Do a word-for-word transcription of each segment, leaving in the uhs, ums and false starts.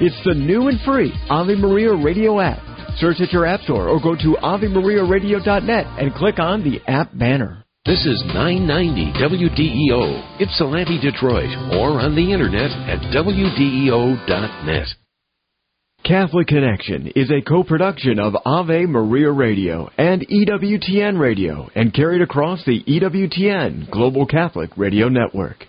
It's the new and free Ave Maria Radio app. Search at your app store or go to ave maria radio dot net and click on the app banner. This is nine ninety W D E O, Ypsilanti, Detroit, or on the internet at W D E O dot net. Catholic Connection is a co-production of Ave Maria Radio and E W T N Radio and carried across the E W T N Global Catholic Radio Network.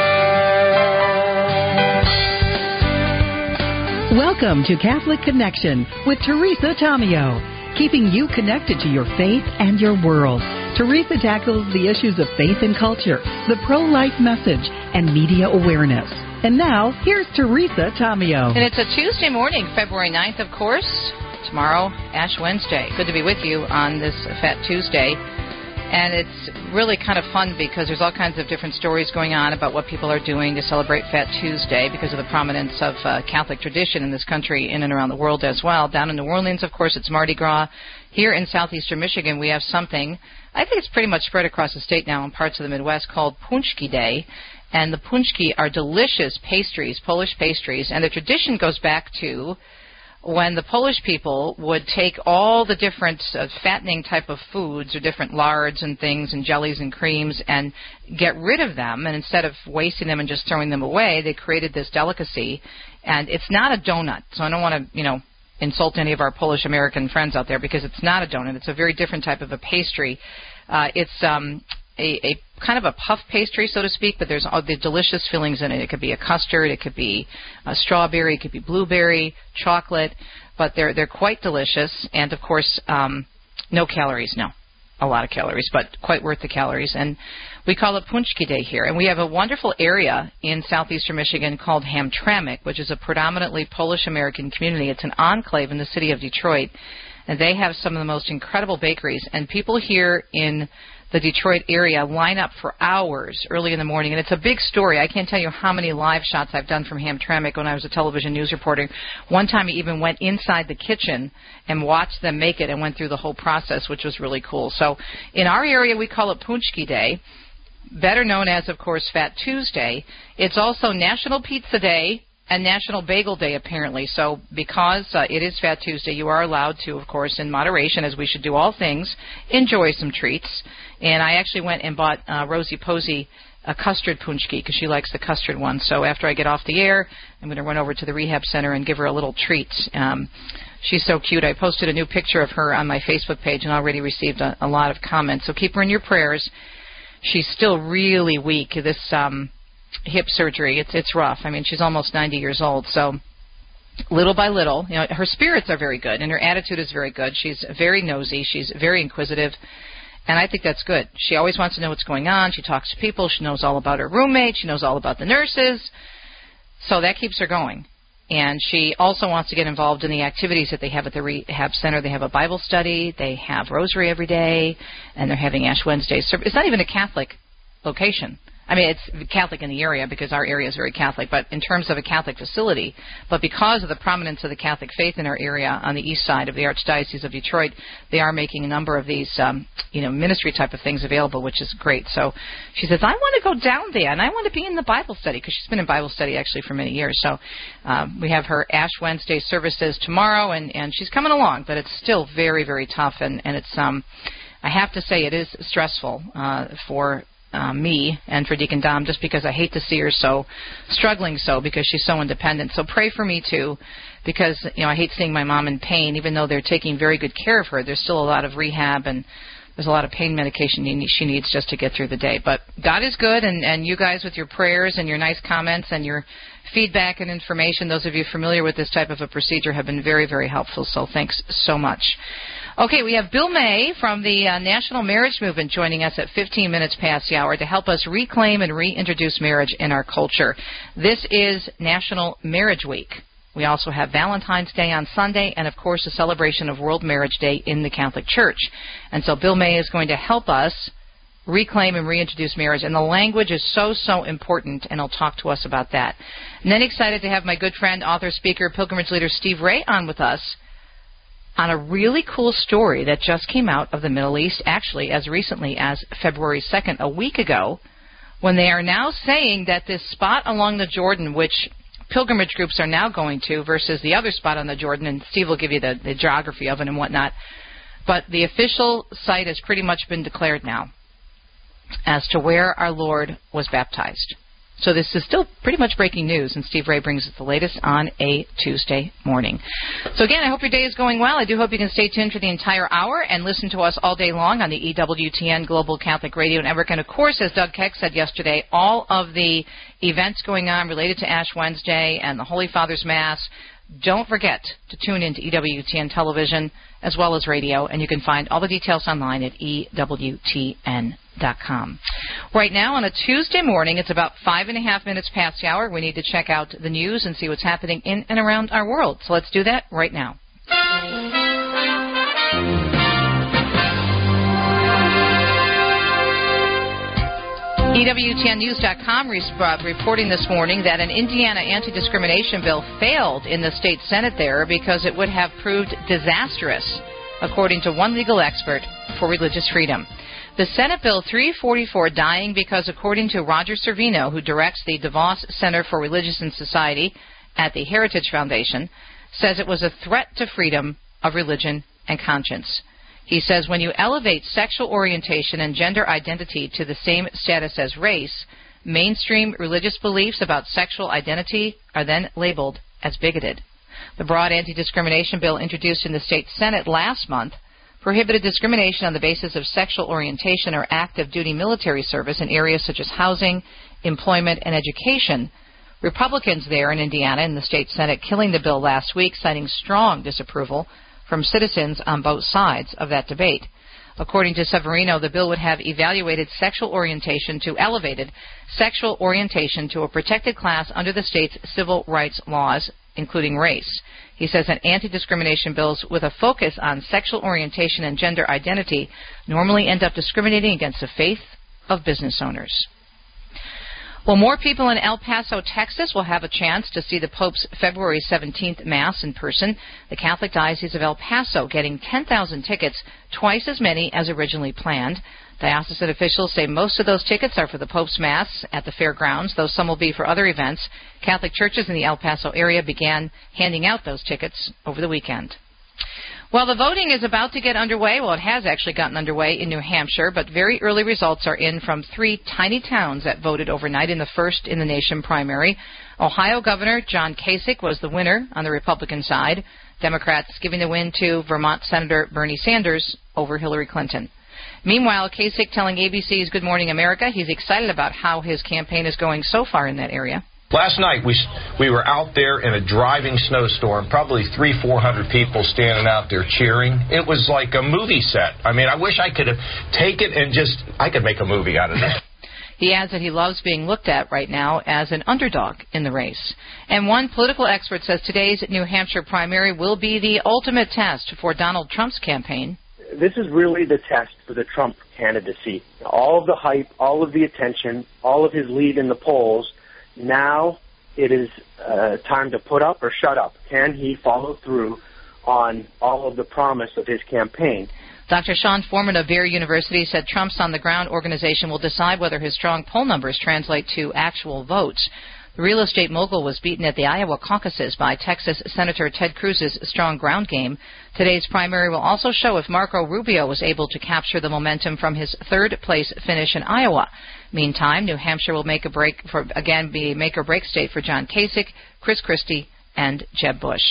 Welcome to Catholic Connection with Teresa Tomeo, keeping you connected to your faith and your world. Teresa tackles the issues of faith and culture, the pro-life message, and media awareness. And now, here's Teresa Tomeo. And it's a Tuesday morning, February ninth, of course. Tomorrow, Ash Wednesday. Good to be with you on this Fat Tuesday. And it's really kind of fun because there's all kinds of different stories going on about what people are doing to celebrate Fat Tuesday because of the prominence of uh, Catholic tradition in this country, in and around the world as well. Down in New Orleans, of course, it's Mardi Gras. Here in southeastern Michigan, we have something, I think it's pretty much spread across the state now in parts of the Midwest, called Punchki Day. And the punchki are delicious pastries, Polish pastries, and the tradition goes back to when the Polish people would take all the different uh, fattening type of foods or different lards and things and jellies and creams and get rid of them, and instead of wasting them and just throwing them away, they created this delicacy. And it's not a donut, so I don't want to, you know, insult any of our Polish-American friends out there because it's not a donut. It's a very different type of a pastry. Uh, it's um, a, a kind of a puff pastry, so to speak, but there's all the delicious fillings in it. It could be a custard, it could be a strawberry, it could be blueberry, chocolate, but they're they're quite delicious, and of course, um, no calories, no, a lot of calories, but quite worth the calories. And we call it Punchki Day here, and we have a wonderful area in southeastern Michigan called Hamtramck, which is a predominantly Polish-American community. It's an enclave in the city of Detroit, and they have some of the most incredible bakeries, and people here in the Detroit area line up for hours early in the morning, and it's a big story. I can't tell you how many live shots I've done from Hamtramck when I was a television news reporter. One time I even went inside the kitchen and watched them make it and went through the whole process, which was really cool. So in our area, we call it Punchki Day, better known as, of course, Fat Tuesday. It's also National Pizza Day and National Bagel Day, apparently. So because uh, it is Fat Tuesday, you are allowed to, of course, in moderation, as we should do all things, enjoy some treats. And I actually went and bought uh, Rosie Posey a custard punchki because she likes the custard one. So after I get off the air, I'm going to run over to the rehab center and give her a little treat. Um, she's so cute. I posted a new picture of her on my Facebook page and already received a, a lot of comments. So keep her in your prayers. She's still really weak. This um, hip surgery, it's it's rough. I mean, she's almost ninety years old. So little by little, you know, her spirits are very good and her attitude is very good. She's very nosy. She's very inquisitive. And I think that's good. She always wants to know what's going on. She talks to people. She knows all about her roommate. She knows all about the nurses. So that keeps her going. And she also wants to get involved in the activities that they have at the rehab center. They have a Bible study. They have rosary every day. And they're having Ash Wednesday. So it's not even a Catholic location. I mean, it's Catholic in the area because our area is very Catholic, but in terms of a Catholic facility. But because of the prominence of the Catholic faith in our area on the east side of the Archdiocese of Detroit, they are making a number of these, um, you know, ministry type of things available, which is great. So she says, I want to go down there, and I want to be in the Bible study, because she's been in Bible study actually for many years. So um, we have her Ash Wednesday services tomorrow, and, and she's coming along, but it's still very, very tough, and, and it's, um, I have to say, it is stressful uh, for Uh, me and for Deacon Dom, just because I hate to see her so struggling so because she's so independent. So pray for me too, because you know I hate seeing my mom in pain. Even though they're taking very good care of her, there's still a lot of rehab and there's a lot of pain medication she needs just to get through the day. But God is good, and, and you guys with your prayers and your nice comments and your feedback and information, those of you familiar with this type of a procedure, have been very, very helpful. So thanks so much. Okay, we have Bill May from the uh, National Marriage Movement joining us at fifteen minutes past the hour to help us reclaim and reintroduce marriage in our culture. This is National Marriage Week. We also have Valentine's Day on Sunday and, of course, a celebration of World Marriage Day in the Catholic Church. And so Bill May is going to help us reclaim and reintroduce marriage. And the language is so, so important, and he'll talk to us about that. And then excited to have my good friend, author, speaker, pilgrimage leader Steve Ray on with us on a really cool story that just came out of the Middle East, actually as recently as February second, a week ago, when they are now saying that this spot along the Jordan, which pilgrimage groups are now going to versus the other spot on the Jordan, and Steve will give you the, the geography of it and whatnot. But the official site has pretty much been declared now as to where our Lord was baptized. So this is still pretty much breaking news, and Steve Ray brings us the latest on a Tuesday morning. So again, I hope your day is going well. I do hope you can stay tuned for the entire hour and listen to us all day long on the E W T N Global Catholic Radio Network. And of course, as Doug Keck said yesterday, all of the events going on related to Ash Wednesday and the Holy Father's Mass, don't forget to tune in to E W T N television as well as radio, and you can find all the details online at E W T N dot com. Right now on a Tuesday morning, it's about five and a half minutes past the hour. We need to check out the news and see what's happening in and around our world. So let's do that right now. E W T N news dot com re- uh, reporting this morning that an Indiana anti-discrimination bill failed in the state Senate there because it would have proved disastrous, according to one legal expert for religious freedom. The Senate Bill three forty-four dying because, according to Roger Servino, who directs the DeVos Center for Religious and Society at the Heritage Foundation, says it was a threat to freedom of religion and conscience. He says when you elevate sexual orientation and gender identity to the same status as race, mainstream religious beliefs about sexual identity are then labeled as bigoted. The broad anti-discrimination bill introduced in the state Senate last month prohibited discrimination on the basis of sexual orientation or active duty military service in areas such as housing, employment, and education. Republicans there in Indiana in the state Senate killing the bill last week, citing strong disapproval from citizens on both sides of that debate. According to Severino, the bill would have evaluated sexual orientation to elevated sexual orientation to a protected class under the state's civil rights laws, including race. He says that anti-discrimination bills with a focus on sexual orientation and gender identity normally end up discriminating against the faith of business owners. Well, more people in El Paso, Texas will have a chance to see the Pope's February seventeenth Mass in person. The Catholic Diocese of El Paso getting ten thousand tickets, twice as many as originally planned. Diocesan officials say most of those tickets are for the Pope's Mass at the fairgrounds, though some will be for other events. Catholic churches in the El Paso area began handing out those tickets over the weekend. Well, the voting is about to get underway. Well, it has actually gotten underway in New Hampshire, but very early results are in from three tiny towns that voted overnight in the first in the nation primary. Ohio Governor John Kasich was the winner on the Republican side. Democrats giving the win to Vermont Senator Bernie Sanders over Hillary Clinton. Meanwhile, Kasich telling A B C's Good Morning America he's excited about how his campaign is going so far in that area. Last night, we we were out there in a driving snowstorm, probably three, four hundred people standing out there cheering. It was like a movie set. I mean, I wish I could have taken and just, I could make a movie out of that. He adds that he loves being looked at right now as an underdog in the race. And one political expert says today's New Hampshire primary will be the ultimate test for Donald Trump's campaign. This is really the test for the Trump candidacy. All of the hype, all of the attention, all of his lead in the polls. Now it is uh, time to put up or shut up. Can he follow through on all of the promise of his campaign? Doctor Sean Foreman of Bear University said Trump's on-the-ground organization will decide whether his strong poll numbers translate to actual votes. The real estate mogul was beaten at the Iowa caucuses by Texas Senator Ted Cruz's strong ground game. Today's primary will also show if Marco Rubio was able to capture the momentum from his third-place finish in Iowa. Meantime, New Hampshire will make a break for again be a make-or-break state for John Kasich, Chris Christie, and Jeb Bush.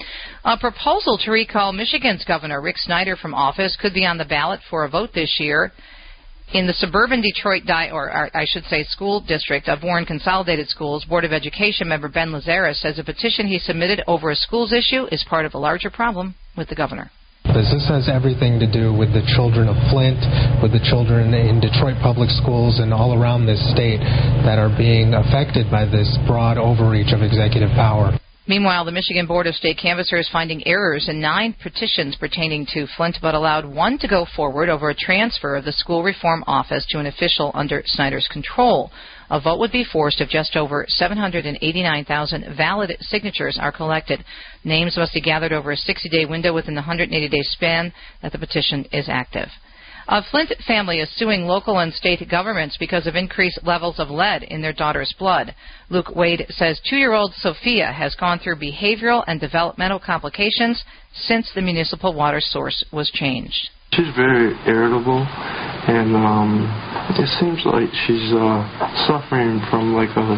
A proposal to recall Michigan's Governor Rick Snyder from office could be on the ballot for a vote this year. In the suburban Detroit, di- or, or I should say school district of Warren Consolidated Schools, Board of Education member Ben Lazarus says a petition he submitted over a schools issue is part of a larger problem with the governor. This has everything to do with the children of Flint, with the children in Detroit public schools and all around this state that are being affected by this broad overreach of executive power. Meanwhile, the Michigan Board of State Canvassers finding errors in nine petitions pertaining to Flint, but allowed one to go forward over a transfer of the school reform office to an official under Snyder's control. A vote would be forced if just over seven hundred eighty-nine thousand valid signatures are collected. Names must be gathered over a sixty-day window within the one hundred eighty day span that the petition is active. A Flint family is suing local and state governments because of increased levels of lead in their daughter's blood. Luke Wade says two-year-old Sophia has gone through behavioral and developmental complications since the municipal water source was changed. She's very irritable, and um, it seems like she's uh, suffering from like a,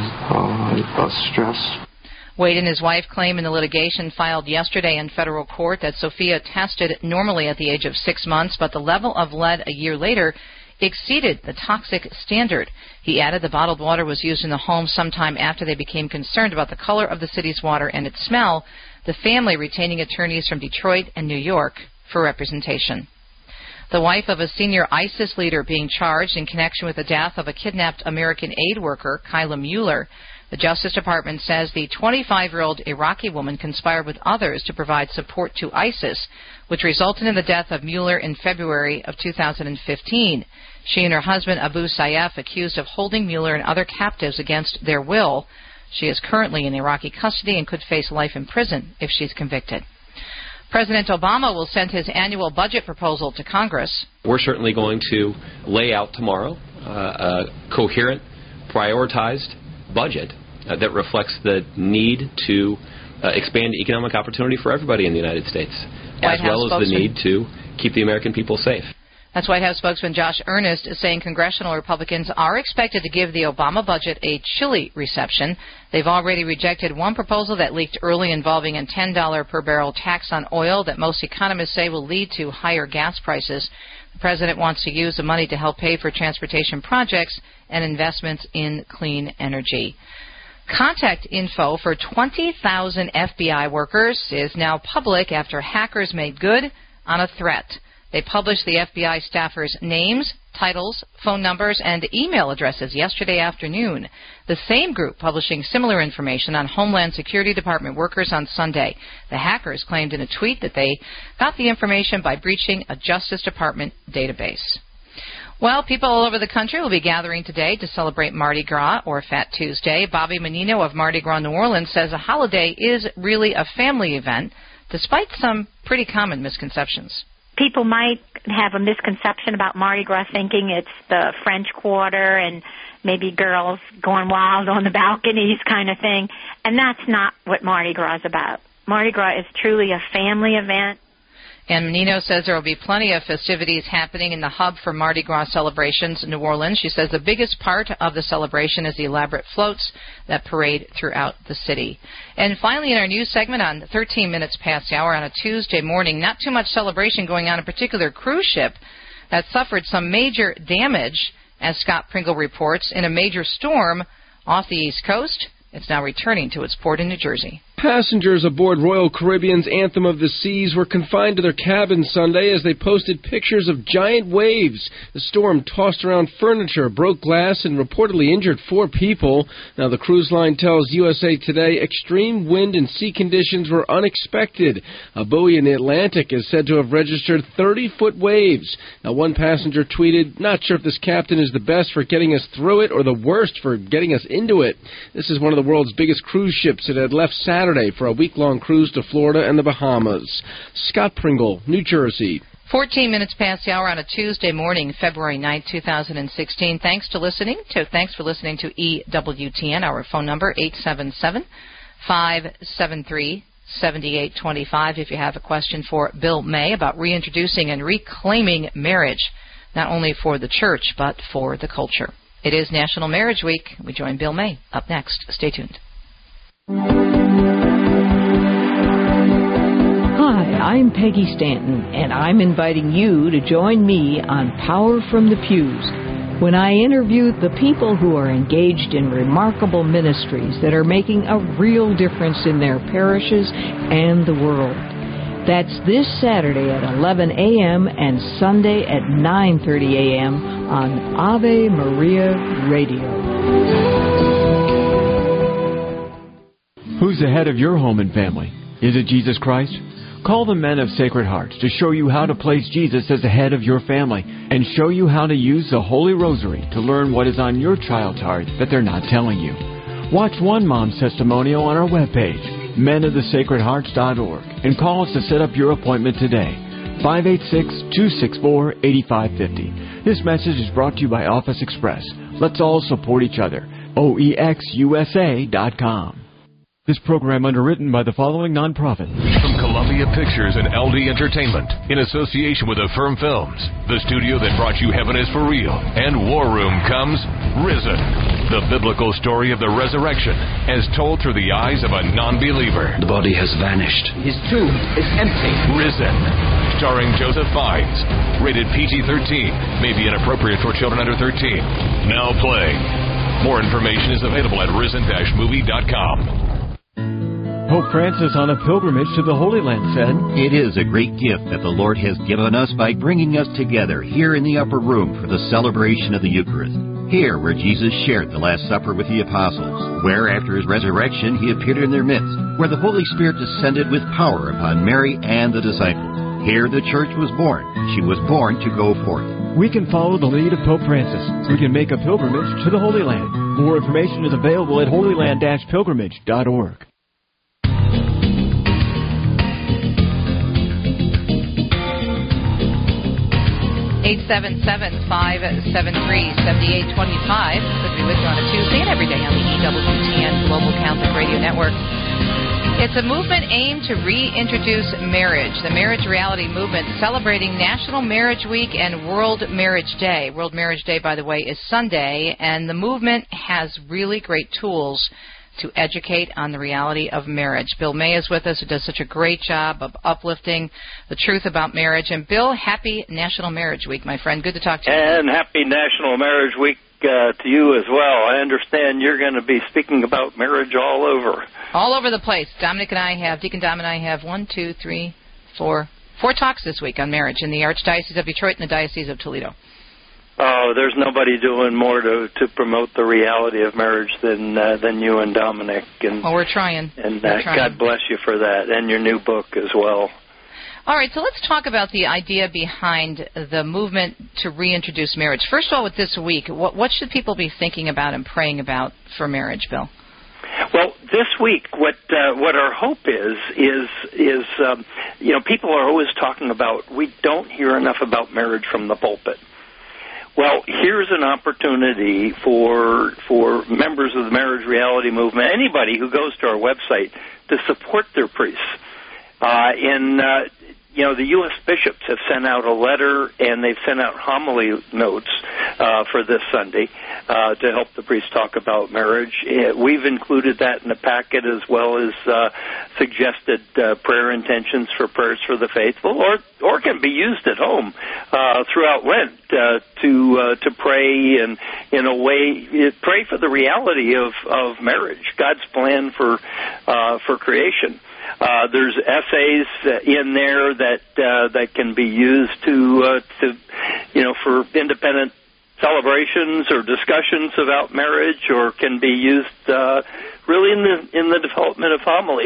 uh, a stress. Wade and his wife claim in the litigation filed yesterday in federal court that Sophia tested normally at the age of six months, but the level of lead a year later exceeded the toxic standard. He added the bottled water was used in the home sometime after they became concerned about the color of the city's water and its smell, the family retaining attorneys from Detroit and New York for representation. The wife of a senior ISIS leader being charged in connection with the death of a kidnapped American aid worker, Kyla Mueller. The Justice Department says the twenty-five-year-old Iraqi woman conspired with others to provide support to ISIS, which resulted in the death of Mueller in February of two thousand fifteen. She and her husband, Abu Sayyaf, accused of holding Mueller and other captives against their will. She is currently in Iraqi custody and could face life in prison if she's convicted. President Obama will send his annual budget proposal to Congress. We're certainly going to lay out tomorrow uh, a coherent, prioritized budget Uh, that reflects the need to uh, expand economic opportunity for everybody in the United States, White as well House as the need to keep the American people safe. That's White House spokesman Josh Earnest is saying congressional Republicans are expected to give the Obama budget a chilly reception. They've already rejected one proposal that leaked early involving a ten dollars per barrel tax on oil that most economists say will lead to higher gas prices. The president wants to use the money to help pay for transportation projects and investments in clean energy. Contact info for twenty thousand F B I workers is now public after hackers made good on a threat. They published the F B I staffers' names, titles, phone numbers, and email addresses yesterday afternoon. The same group publishing similar information on Homeland Security Department workers on Sunday. The hackers claimed in a tweet that they got the information by breaching a Justice Department database. Well, people all over the country will be gathering today to celebrate Mardi Gras, or Fat Tuesday. Bobby Menino of Mardi Gras New Orleans says a holiday is really a family event, despite some pretty common misconceptions. People might have a misconception about Mardi Gras, thinking it's the French Quarter and maybe girls going wild on the balconies kind of thing, and that's not what Mardi Gras is about. Mardi Gras is truly a family event. And Menino says there will be plenty of festivities happening in the hub for Mardi Gras celebrations in New Orleans. She says the biggest part of the celebration is the elaborate floats that parade throughout the city. And finally, in our news segment on thirteen minutes past the hour on a Tuesday morning, not too much celebration going on. A particular cruise ship that suffered some major damage, as Scott Pringle reports, in a major storm off the East Coast. It's now returning to its port in New Jersey. Passengers aboard Royal Caribbean's Anthem of the Seas were confined to their cabins Sunday as they posted pictures of giant waves. The storm tossed around furniture, broke glass, and reportedly injured four people. Now, the cruise line tells U S A Today extreme wind and sea conditions were unexpected. A buoy in the Atlantic is said to have registered thirty-foot waves. Now, one passenger tweeted, "Not sure if this captain is the best for getting us through it or the worst for getting us into it." This is one of the world's biggest cruise ships that had left Saturday for a week-long cruise to Florida and the Bahamas. Scott Pringle, New Jersey. fourteen minutes past the hour on a Tuesday morning, February ninth, two thousand sixteen. Thanks to listening to thanks for listening to E W T N. Our phone number eight seven seven, five seven three, seven eight two five. If you have a question for Bill May about reintroducing and reclaiming marriage, not only for the church but for the culture. It is National Marriage Week. We join Bill May up next. Stay tuned. Hi, I'm Peggy Stanton, and I'm inviting you to join me on Power from the Pews when I interview the people who are engaged in remarkable ministries that are making a real difference in their parishes and the world. That's this Saturday at eleven a.m. and Sunday at nine thirty a.m. on Ave Maria Radio. Who's the head of your home and family? Is it Jesus Christ? Call the Men of Sacred Hearts to show you how to place Jesus as the head of your family and show you how to use the Holy Rosary to learn what is on your child's heart that they're not telling you. Watch one mom's testimonial on our webpage, men of the sacred hearts dot org, and call us to set up your appointment today. five eight six, two six four, eight five five zero. This message is brought to you by Office Express. Let's all support each other. O E X U S A dot com. This program underwritten by the following nonprofit. From Columbia Pictures and L D Entertainment, in association with Affirm Films, the studio that brought you Heaven is for Real, and War Room comes Risen, the biblical story of the resurrection, as told through the eyes of a non-believer. The body has vanished. His tomb is empty. Risen, starring Joseph Fiennes, rated P G thirteen, may be inappropriate for children under thirteen. Now playing. More information is available at risen dash movie dot com. Pope Francis on a pilgrimage to the Holy Land said, "It is a great gift that the Lord has given us by bringing us together here in the upper room for the celebration of the Eucharist. Here where Jesus shared the Last Supper with the apostles, where after his resurrection he appeared in their midst, where the Holy Spirit descended with power upon Mary and the disciples. Here the church was born. She was born to go forth." We can follow the lead of Pope Francis. We can make a pilgrimage to the Holy Land. More information is available at holy land dash pilgrimage dot org. eight seven seven, five seven three, seven eight two five. Good to be with you on a Tuesday and every day on the E W T N Global Catholic Radio Network. It's a movement aimed to reintroduce marriage, the Marriage Reality Movement, celebrating National Marriage Week and World Marriage Day. World Marriage Day, by the way, is Sunday, and the movement has really great tools to educate on the reality of marriage. Bill May is with us, who does such a great job of uplifting the truth about marriage. And Bill, happy National Marriage Week, my friend. Good to talk to you. And happy National Marriage Week uh, to you as well. I understand you're going to be speaking about marriage all over. All over the place. Dominic and I have, Deacon Dom and I have one, two, three, four, four talks this week on marriage in the Archdiocese of Detroit and the Diocese of Toledo. Oh, there's nobody doing more to to promote the reality of marriage than uh, than you and Dominic. And well, we're trying. And we're uh, trying. God bless you for that, and your new book as well. All right, so let's talk about the idea behind the movement to reintroduce marriage. First of all, with this week, what what should people be thinking about and praying about for marriage, Bill? Well, this week, what uh, what our hope is is is um, you know, people are always talking about, we don't hear enough about marriage from the pulpit. Well, here's an opportunity for for members of the Marriage Reality Movement, anybody who goes to our website, to support their priests. Uh, in uh, you know, the U S bishops have sent out a letter, and they've sent out homily notes uh, for this Sunday uh, to help the priests talk about marriage. Uh, we've included that in the packet, as well as uh, suggested uh, prayer intentions for prayers for the faithful, or or can be used at home uh, throughout Lent uh, to uh, to pray and in a way pray for the reality of, of marriage, God's plan for uh, for creation. Uh, there's essays uh, in there that uh, that can be used to uh, to you know, for independent celebrations or discussions about marriage, or can be used uh, really in the in the development of homilies.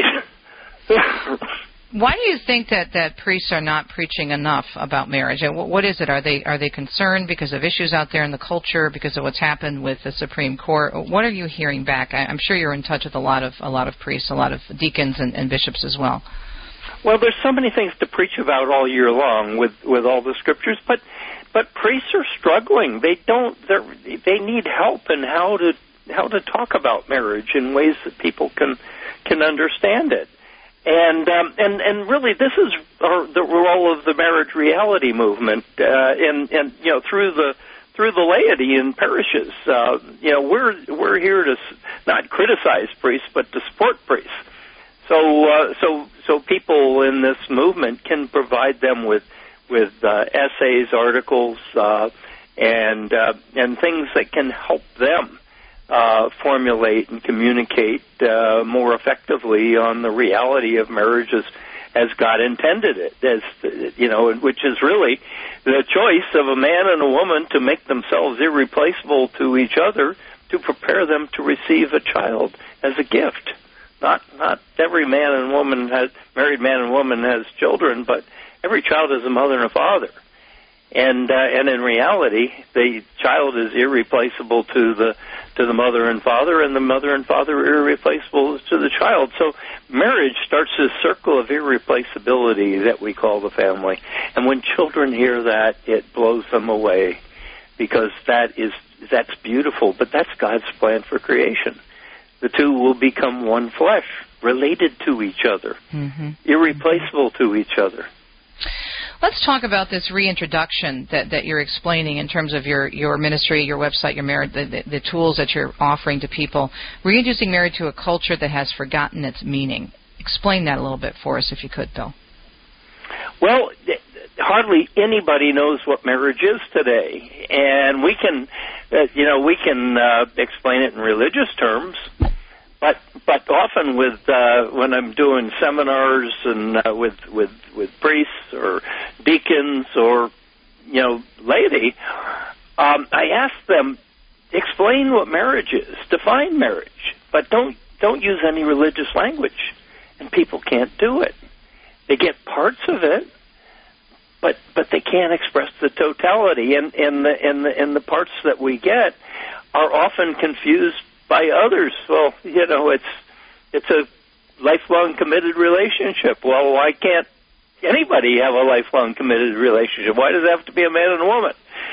Why do you think that, that priests are not preaching enough about marriage? And what is it? Are they are they concerned because of issues out there in the culture, because of what's happened with the Supreme Court? What are you hearing back? I, I'm sure you're in touch with a lot of a lot of priests, a lot of deacons and, and bishops as well. Well, there's so many things to preach about all year long with, with all the scriptures, but but priests are struggling. They don't. They need help in how to how to talk about marriage in ways that people can can understand it. And um, and and really, this is our, the role of the Marriage Reality Movement, uh, and and you know, through the through the laity in parishes. Uh, you know, we're we're here to not criticize priests, but to support priests. So uh, so so people in this movement can provide them with with uh, essays, articles, uh, and uh, and things that can help them Uh, formulate and communicate uh, more effectively on the reality of marriage as, as God intended it, as you know, which is really the choice of a man and a woman to make themselves irreplaceable to each other, to prepare them to receive a child as a gift. Not not every man and woman has married man and woman has children, but every child has a mother and a father. And uh, and in reality, the child is irreplaceable to the to the mother and father, and the mother and father are irreplaceable to the child. So marriage starts this circle of irreplaceability that we call the family. And when children hear that, it blows them away, because that is that's beautiful. But that's God's plan for creation. The two will become one flesh, related to each other, mm-hmm. irreplaceable to each other. Let's talk about this reintroduction that, that you're explaining in terms of your, your ministry, your website, your marriage, the, the, the tools that you're offering to people. Reintroducing marriage to a culture that has forgotten its meaning. Explain that a little bit for us, if you could, Bill. Well, hardly anybody knows what marriage is today, and we can, uh, you know, we can uh, explain it in religious terms. But but often with uh, when I'm doing seminars and uh, with with with priests or deacons or you know laity, um, I ask them, explain what marriage is, define marriage, but don't don't use any religious language, and people can't do it. They get parts of it, but but they can't express the totality, and and the and the and the parts that we get are often confused by others. Well, you know, it's it's a lifelong committed relationship. Well, why can't anybody have a lifelong committed relationship? Why does it have to be a man and a woman?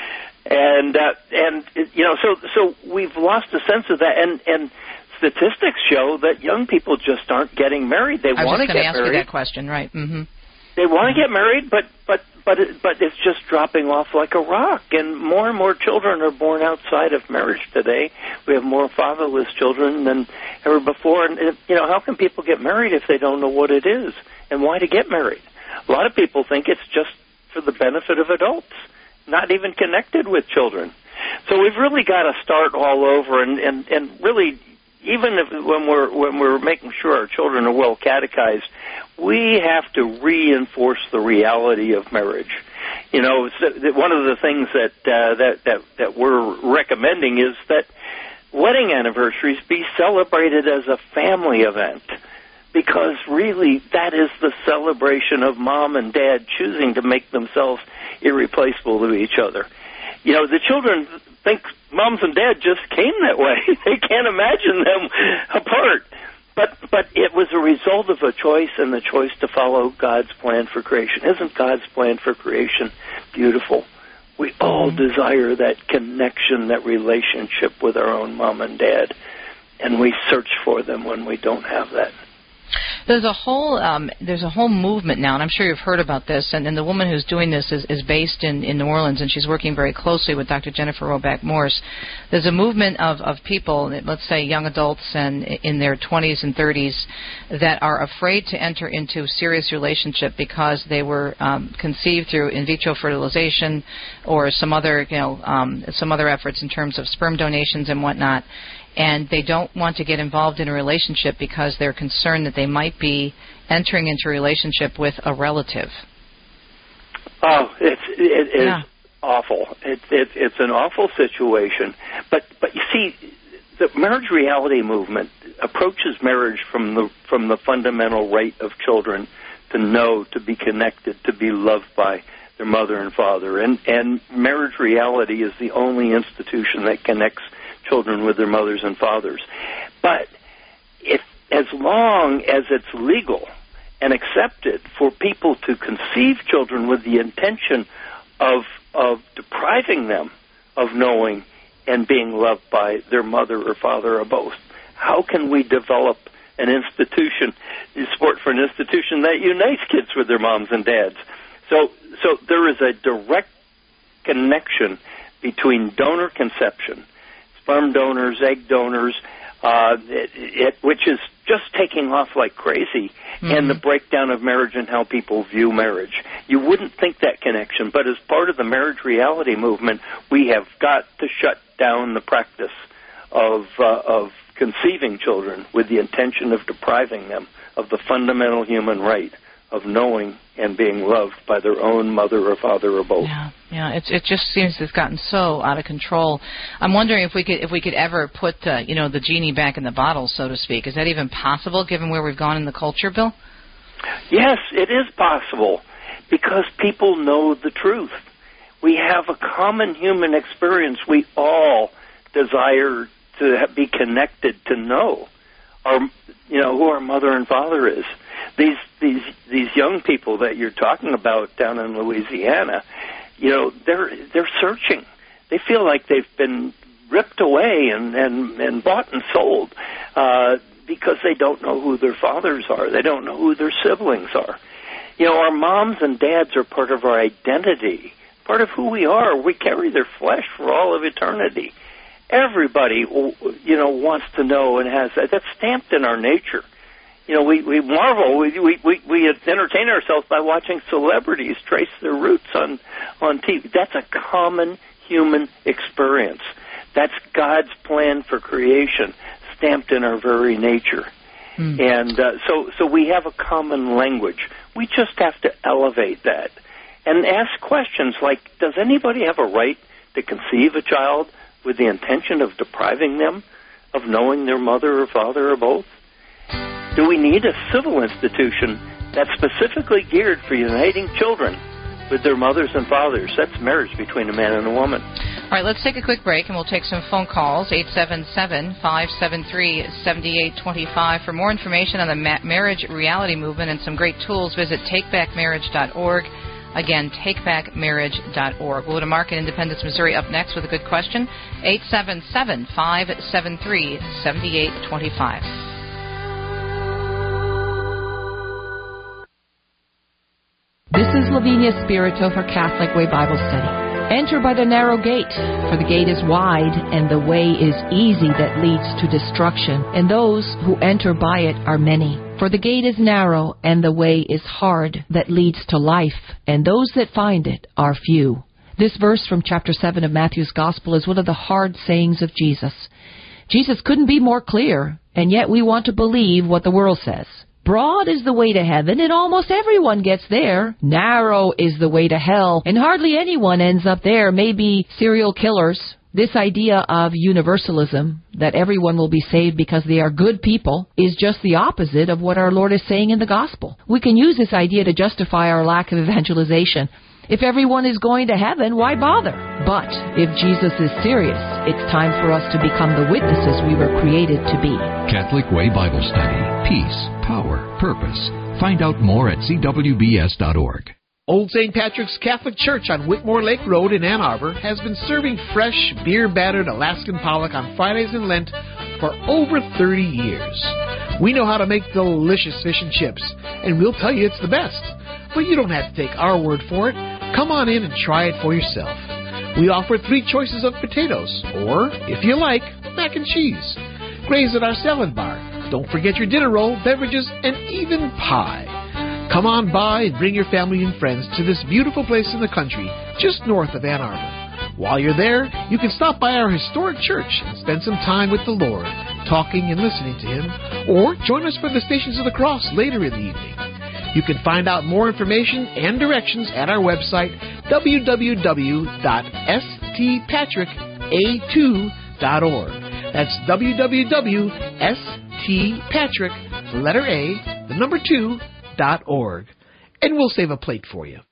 And uh, and you know, so so we've lost a sense of that. And and statistics show that young people just aren't getting married. They want to get married. I was just going to ask you that question, right? Mm-hmm. They want to get married, but but but it, but it's just dropping off like a rock. And more and more children are born outside of marriage today. We have more fatherless children than ever before. And you know, how can people get married if they don't know what it is and why to get married? A lot of people think it's just for the benefit of adults, not even connected with children. So we've really got to start all over, and and and really, even if when we're when we're making sure our children are well catechized, we have to reinforce the reality of marriage. You know, one of the things that uh, that that that we're recommending is that wedding anniversaries be celebrated as a family event, because really that is the celebration of mom and dad choosing to make themselves irreplaceable to each other. You know, the children think moms and dad just came that way. They can't imagine them apart. But but it was a result of a choice, and the choice to follow God's plan for creation. Isn't God's plan for creation beautiful? We all desire that connection, that relationship with our own mom and dad, and we search for them when we don't have that. There's a whole um, there's a whole movement now, and I'm sure you've heard about this, and, and the woman who's doing this is, is based in, in New Orleans, and she's working very closely with Doctor Jennifer Roback Morse. There's a movement of, of people, let's say young adults and in their twenties and thirties, that are afraid to enter into serious relationship because they were um, conceived through in vitro fertilization or some other, you know, um, some other efforts in terms of sperm donations and whatnot. And they don't want to get involved in a relationship because they're concerned that they might be entering into a relationship with a relative. Oh, it's it is yeah. awful. It's it, it's an awful situation. But but you see, the marriage reality movement approaches marriage from the from the fundamental right of children to know, to be connected, to be loved by their mother and father. And and marriage reality is the only institution that connects children with their mothers and fathers. But if, as long as it's legal and accepted for people to conceive children with the intention of of depriving them of knowing and being loved by their mother or father or both, how can we develop an institution, support for an institution that unites kids with their moms and dads? So, so there is a direct connection between donor conception, sperm donors, egg donors, uh, it, it, which is just taking off like crazy, mm-hmm. and the breakdown of marriage and how people view marriage. You wouldn't think that connection, but as part of the marriage reality movement, we have got to shut down the practice of uh, of conceiving children with the intention of depriving them of the fundamental human right of knowing and being loved by their own mother or father or both. Yeah, yeah. It's it just seems it's gotten so out of control. I'm wondering if we could if we could ever put uh, you know the genie back in the bottle, so to speak. Is that even possible, given where we've gone in the culture, Bill? Yes, it is possible, because people know the truth. We have a common human experience. We all desire to be connected, to know our, you know, who our mother and father is. These these these young people that you're talking about down in Louisiana, you know, they're they're searching. They feel like they've been ripped away and and, and bought and sold uh, because they don't know who their fathers are. They don't know who their siblings are. You know, our moms and dads are part of our identity, part of who we are. We carry their flesh for all of eternity. Everybody, you know, wants to know and has that. That's stamped in our nature. You know, we, we marvel, we, we, we, we entertain ourselves by watching celebrities trace their roots on, on T V. That's a common human experience. That's God's plan for creation, stamped in our very nature. Mm. And uh, so, so we have a common language. We just have to elevate that and ask questions like, does anybody have a right to conceive a child with the intention of depriving them of knowing their mother or father or both? Do we need a civil institution that's specifically geared for uniting children with their mothers and fathers? That's marriage between a man and a woman. All right, let's take a quick break, and we'll take some phone calls, eight seven seven, five seven three, seven eight two five. For more information on the ma- marriage reality movement and some great tools, visit take back marriage dot org. Again, take back marriage dot org. We'll go to Mark in Independence, Missouri, up next with a good question, eight seven seven, five seven three, seven eight two five. This is Lavinia Spirito for Catholic Way Bible Study. Enter by the narrow gate, for the gate is wide and the way is easy that leads to destruction, and those who enter by it are many. For the gate is narrow and the way is hard that leads to life, and those that find it are few. This verse from chapter seven of Matthew's Gospel is one of the hard sayings of Jesus. Jesus couldn't be more clear, and yet we want to believe what the world says. Broad is the way to heaven, and almost everyone gets there. Narrow is the way to hell, and hardly anyone ends up there. Maybe serial killers. This idea of universalism, that everyone will be saved because they are good people, is just the opposite of what our Lord is saying in the Gospel. We can use this idea to justify our lack of evangelization. If everyone is going to heaven, why bother? But if Jesus is serious, it's time for us to become the witnesses we were created to be. Catholic Way Bible Study. Peace, power, purpose. Find out more at c w b s dot org. Old Saint Patrick's Catholic Church on Whitmore Lake Road in Ann Arbor has been serving fresh, beer-battered Alaskan pollock on Fridays in Lent for over thirty years. We know how to make delicious fish and chips, and we'll tell you it's the best. But you don't have to take our word for it. Come on in and try it for yourself. We offer three choices of potatoes, or, if you like, mac and cheese. Graze at our salad bar. Don't forget your dinner roll, beverages, and even pie. Come on by and bring your family and friends to this beautiful place in the country, just north of Ann Arbor. While you're there, you can stop by our historic church and spend some time with the Lord, talking and listening to Him, or join us for the Stations of the Cross later in the evening. You can find out more information and directions at our website, w w w dot s t patrick a two dot org. That's w w w dot s t patrick, the letter A, the number two, dot org. And we'll save a plate for you.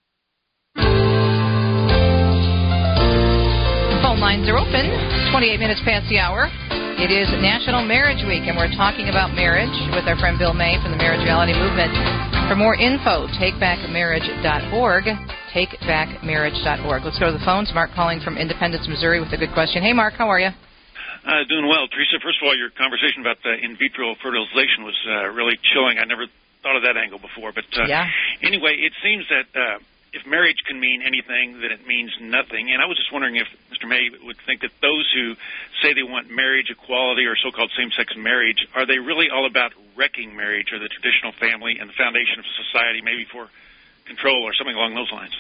Phone lines are open, twenty-eight minutes past the hour. It is National Marriage Week, and we're talking about marriage with our friend Bill May from the Marriage Reality Movement. For more info, take back marriage dot org, take back marriage dot org. Let's go to the phones. Mark calling from Independence, Missouri with a good question. Hey, Mark, how are you? Uh, doing well. Teresa, first of all, your conversation about the in vitro fertilization was uh, really chilling. I never thought of that angle before. But uh, yeah. Anyway, it seems that uh, if marriage can mean anything, then it means nothing. And I was just wondering if Mister May would think that those who say they want marriage equality or so-called same-sex marriage, are they really all about wrecking marriage or the traditional family and the foundation of society, maybe for control or something along those lines?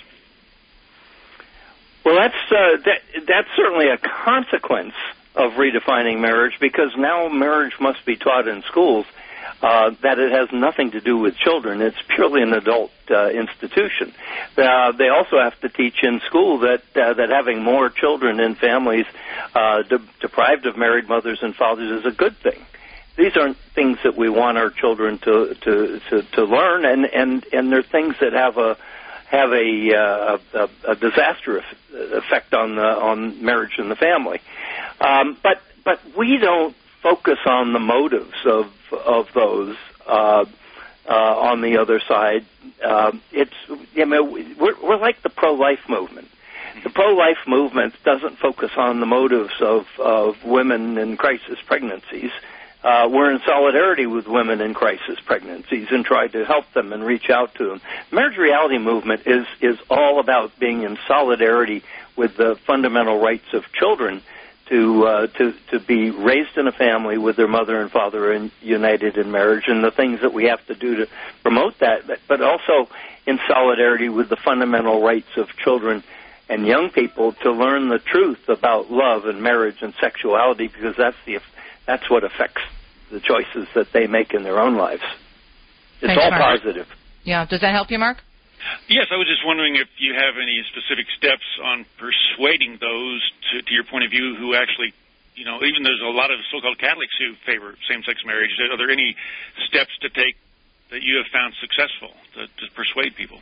Well, that's uh, that, that's certainly a consequence of redefining marriage, because now marriage must be taught in schools. Uh, that it has nothing to do with children. It's purely an adult uh, institution. Uh, they also have to teach in school that uh, that having more children in families uh, de- deprived of married mothers and fathers is a good thing. These aren't things that we want our children to to, to, to learn, and, and, and they're things that have a have a, uh, a, a disastrous effect on the, on marriage and the family. Um, but but we don't focus on the motives of of those uh, uh, on the other side. Uh, it's you know we're, we're like the pro-life movement. The pro-life movement doesn't focus on the motives of, of women in crisis pregnancies. Uh, we're in solidarity with women in crisis pregnancies and try to help them and reach out to them. The marriage reality movement is, is all about being in solidarity with the fundamental rights of children to, uh, to, to be raised in a family with their mother and father and united in marriage, and the things that we have to do to promote that, but, but also in solidarity with the fundamental rights of children and young people to learn the truth about love and marriage and sexuality, because that's the that's what affects the choices that they make in their own lives. It's Thanks, all Mark. positive. Yeah. Does that help you, Mark? Yes, I was just wondering if you have any specific steps on persuading those, to, to your point of view, who actually, you know, even there's a lot of so-called Catholics who favor same-sex marriage. Are there any steps to take that you have found successful to, to persuade people?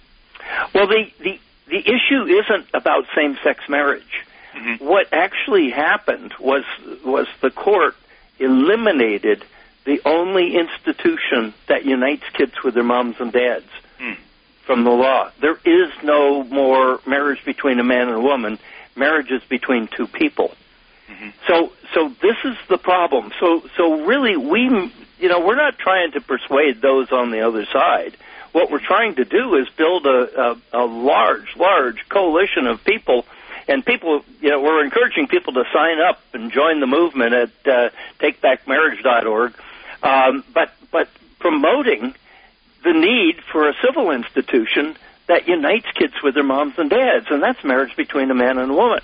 Well, the, the, the issue isn't about same-sex marriage. Mm-hmm. What actually happened was was the court eliminated the only institution that unites kids with their moms and dads mm. from the law. There is no more marriage between a man and a woman. Marriage is between two people. Mm-hmm. So, so this is the problem. So, so really, we, you know, we're not trying to persuade those on the other side. What we're trying to do is build a, a, a large, large coalition of people. And people, you know, we're encouraging people to sign up and join the movement at uh, take back marriage dot org, um, but but promoting the need for a civil institution that unites kids with their moms and dads, and that's marriage between a man and a woman.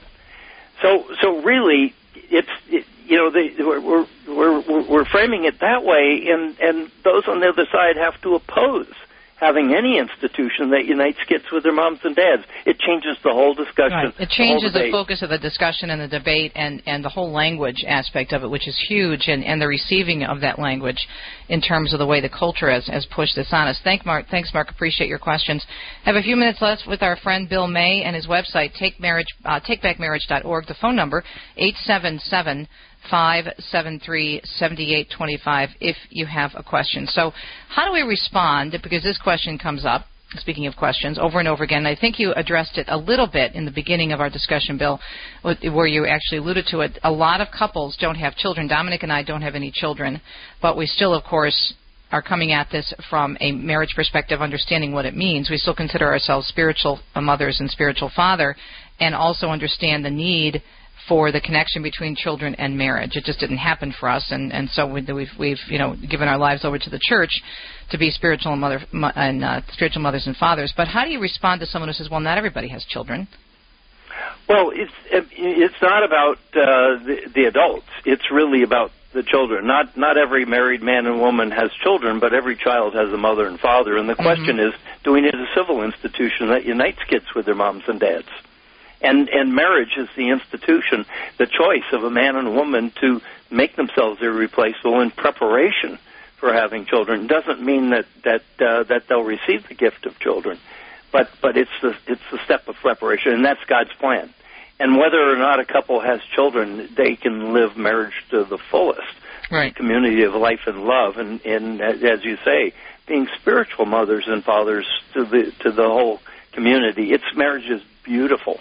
So so really, it's it, you know the, we're, we're we're framing it that way, and and those on the other side have to oppose having any institution that unites kids with their moms and dads. It changes the whole discussion. Right. It changes the, the focus of the discussion and the debate and, and the whole language aspect of it, which is huge, and, and the receiving of that language in terms of the way the culture has, has pushed this on us. Thank Mark. Thanks, Mark. Appreciate your questions. Have a few minutes left with our friend Bill May and his website, take marriage, uh, take back marriage dot org. The phone number, eight seven seven, five seven three, seven eight two five if you have a question. So how do we respond? Because this question comes up, speaking of questions, over and over again. I think you addressed it a little bit in the beginning of our discussion, Bill, where you actually alluded to it. A lot of couples don't have children. Dominic and I don't have any children, but we still, of course, are coming at this from a marriage perspective, understanding what it means. We still consider ourselves spiritual mothers and spiritual father, and also understand the need for the connection between children and marriage. It just didn't happen for us, and, and so we, we've, we've you know given our lives over to the church to be spiritual and mother and uh, spiritual mothers and fathers. But how do you respond to someone who says, "Well, not everybody has children"? Well, it's it's not about uh, the, the adults. It's really about the children. Not not every married man and woman has children, but every child has a mother and father. And the mm-hmm. question is, do we need a civil institution that unites kids with their moms and dads? And and marriage is the institution, the choice of a man and a woman to make themselves irreplaceable in preparation for having children. It doesn't mean that that uh, that they'll receive the gift of children, but but it's the it's the step of preparation, and that's God's plan. And whether or not a couple has children, they can live marriage to the fullest, right? Community of life and love, and and as you say, being spiritual mothers and fathers to the to the whole community. It's marriage is beautiful.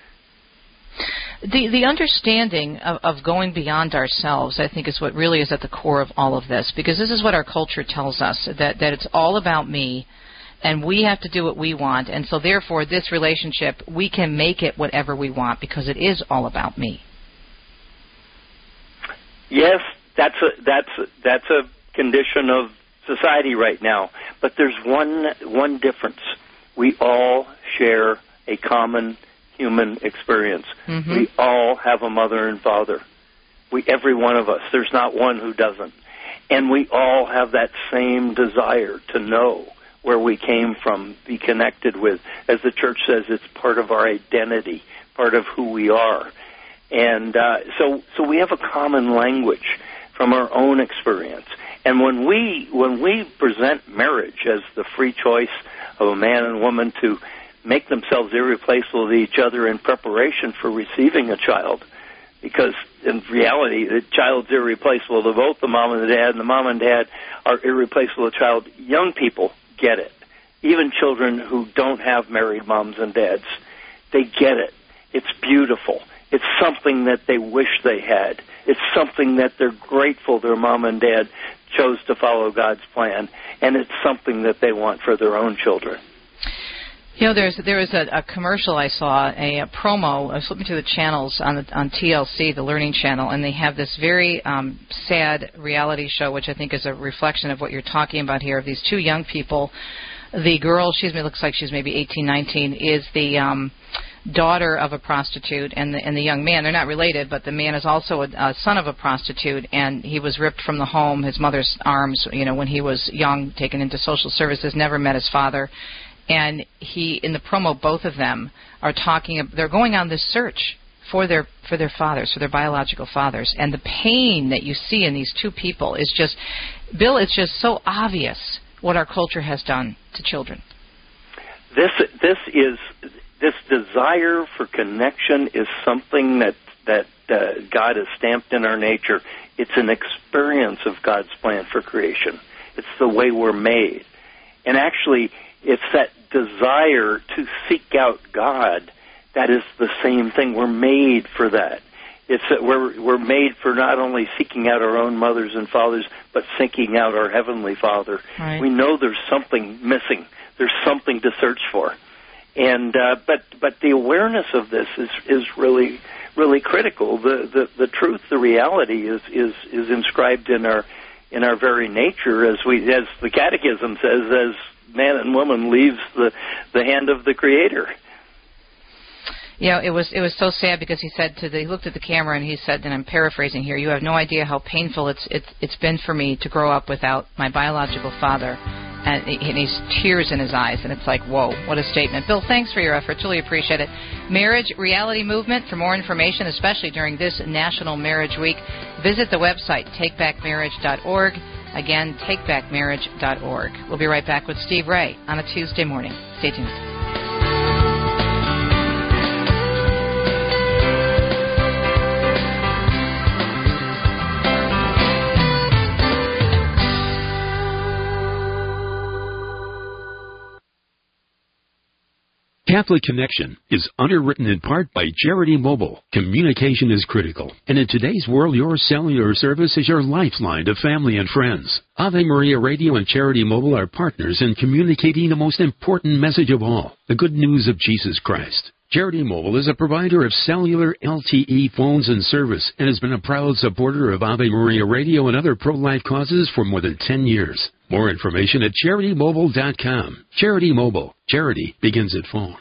The the understanding of, of going beyond ourselves, I think, is what really is at the core of all of this, because this is what our culture tells us, that, that it's all about me, and we have to do what we want, and so therefore this relationship, we can make it whatever we want because it is all about me. Yes, that's a, that's a, that's a condition of society right now, but there's one one difference. We all share a common human experience. Mm-hmm. We all have a mother and father. We, every one of us. There's not one who doesn't. And we all have that same desire to know where we came from, be connected with. As the church says, it's part of our identity, part of who we are. And uh, so, so we have a common language from our own experience. And when we when we present marriage as the free choice of a man and woman to make themselves irreplaceable to each other in preparation for receiving a child. Because in reality, the child's irreplaceable to both the mom and the dad, and the mom and dad are irreplaceable to the child. Young people get it. Even children who don't have married moms and dads, they get it. It's beautiful. It's something that they wish they had. It's something that they're grateful their mom and dad chose to follow God's plan, and it's something that they want for their own children. You know, there's there was a, a commercial I saw, a, a promo. I was flipping through the channels on the, on T L C, the Learning Channel, and they have this very um, sad reality show, which I think is a reflection of what you're talking about here, of these two young people. The girl, she's looks like she's maybe eighteen, nineteen, is the um, daughter of a prostitute, and the, and the young man, they're not related, but the man is also a, a son of a prostitute, and he was ripped from the home, his mother's arms, you know, when he was young, taken into social services, never met his father. And he, in the promo, both of them are talking, they're going on this search for their for their fathers, for their biological fathers. And the pain that you see in these two people is just, Bill, it's just so obvious what our culture has done to children. This this is this desire for connection is something that that uh, God has stamped in our nature. It's an experience of God's plan for creation. It's the way we're made. And actually, it's that desire to seek out God that is the same thing. We're made for that. It's that we're we're made for not only seeking out our own mothers and fathers, but seeking out our Heavenly Father. Right. We know there's something missing. There's something to search for. And uh, but but the awareness of this is is really really critical. The the, the truth, the reality is, is is inscribed in our in our very nature, as we as the Catechism says, as man and woman leaves the, the hand of the Creator. You know, it was it was so sad because he said to the, he looked at the camera and he said, and I'm paraphrasing here, "You have no idea how painful it's it's it's been for me to grow up without my biological father." And, and he's tears in his eyes, and it's like, whoa, what a statement. Bill, thanks for your efforts. Really appreciate it. Marriage Reality Movement. For more information, especially during this National Marriage Week, visit the website, take back marriage dot org. Again, take back marriage dot org. We'll be right back with Steve Ray on a Tuesday morning. Stay tuned. Catholic Connection is underwritten in part by Charity Mobile. Communication is critical, and in today's world, your cellular service is your lifeline to family and friends. Ave Maria Radio and Charity Mobile are partners in communicating the most important message of all, the good news of Jesus Christ. Charity Mobile is a provider of cellular L T E phones and service and has been a proud supporter of Ave Maria Radio and other pro-life causes for more than ten years. More information at charity mobile dot com. Charity Mobile. Charity begins at phone.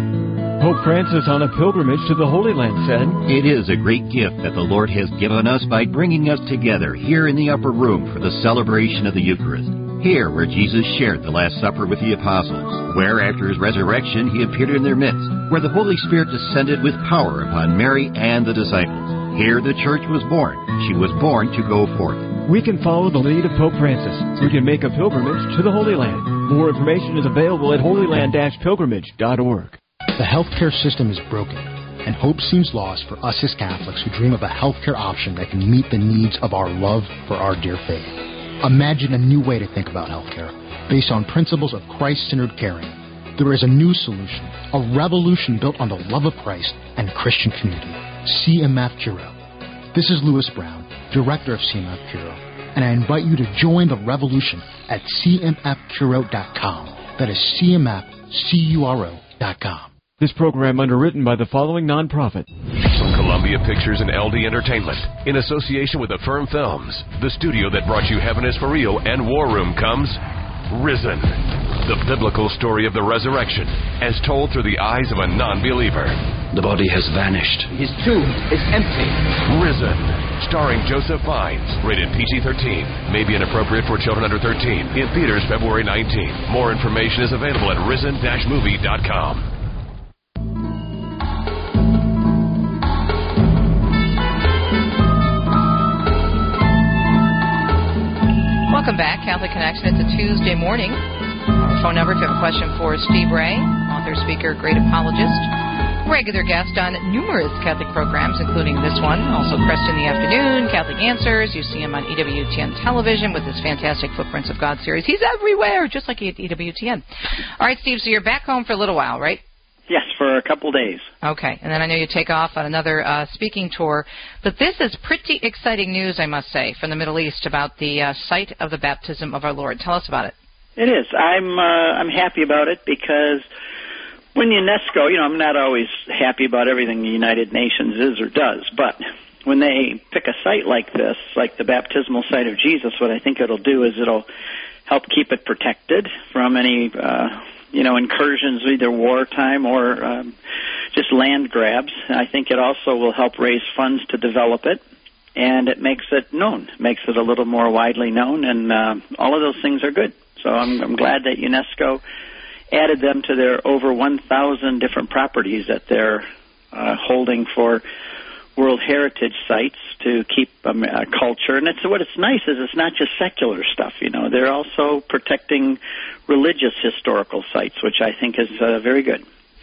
Pope Francis on a pilgrimage to the Holy Land said, "It is a great gift that the Lord has given us by bringing us together here in the upper room for the celebration of the Eucharist. Here where Jesus shared the Last Supper with the apostles, where after his resurrection he appeared in their midst, where the Holy Spirit descended with power upon Mary and the disciples. Here the church was born. She was born to go forth." We can follow the lead of Pope Francis. We can make a pilgrimage to the Holy Land. More information is available at holy land dash pilgrimage dot org. The healthcare system is broken, and hope seems lost for us as Catholics who dream of a healthcare option that can meet the needs of our love for our dear faith. Imagine a new way to think about healthcare, based on principles of Christ-centered caring. There is a new solution, a revolution built on the love of Christ and Christian community. C M F Curo. This is Louis Brown, Director of C M F Curo, and I invite you to join the revolution at c m f curo dot com. That is c m f curo dot com. This program underwritten by the following nonprofit. From Columbia Pictures and L D Entertainment, in association with Affirm Films, the studio that brought you Heaven is for Real and War Room, comes Risen, the biblical story of the resurrection, as told through the eyes of a non-believer. The body has vanished. His tomb is empty. Risen, starring Joseph Fiennes, rated P G thirteen, may be inappropriate for children under thirteen, in theaters February nineteenth. More information is available at risen dash movie dot com. Welcome back, Catholic Connection. It's a Tuesday morning. Our phone number if you have a question for Steve Ray, author, speaker, great apologist, regular guest on numerous Catholic programs, including this one, also Crest in the Afternoon, Catholic Answers. You see him on E W T N television with his fantastic Footprints of God series. He's everywhere, just like E W T N. All right, Steve, so you're back home for a little while, right? Yes, for a couple days. Okay, and then I know you take off on another uh, speaking tour, but this is pretty exciting news, I must say, from the Middle East about the uh, site of the baptism of our Lord. Tell us about it. It is. I'm uh, I'm happy about it because when UNESCO, you know, I'm not always happy about everything the United Nations is or does, but when they pick a site like this, like the baptismal site of Jesus, what I think it'll do is it'll help keep it protected from any uh you know, incursions, either wartime or um, just land grabs. I think it also will help raise funds to develop it, and it makes it known, makes it a little more widely known, and uh, all of those things are good. So I'm, I'm glad that UNESCO added them to their over one thousand different properties that they're uh, holding for World Heritage sites to keep um, uh, culture. And it's what it's nice is it's not just secular stuff, you know. They're also protecting religious historical sites, which I think is uh, very good.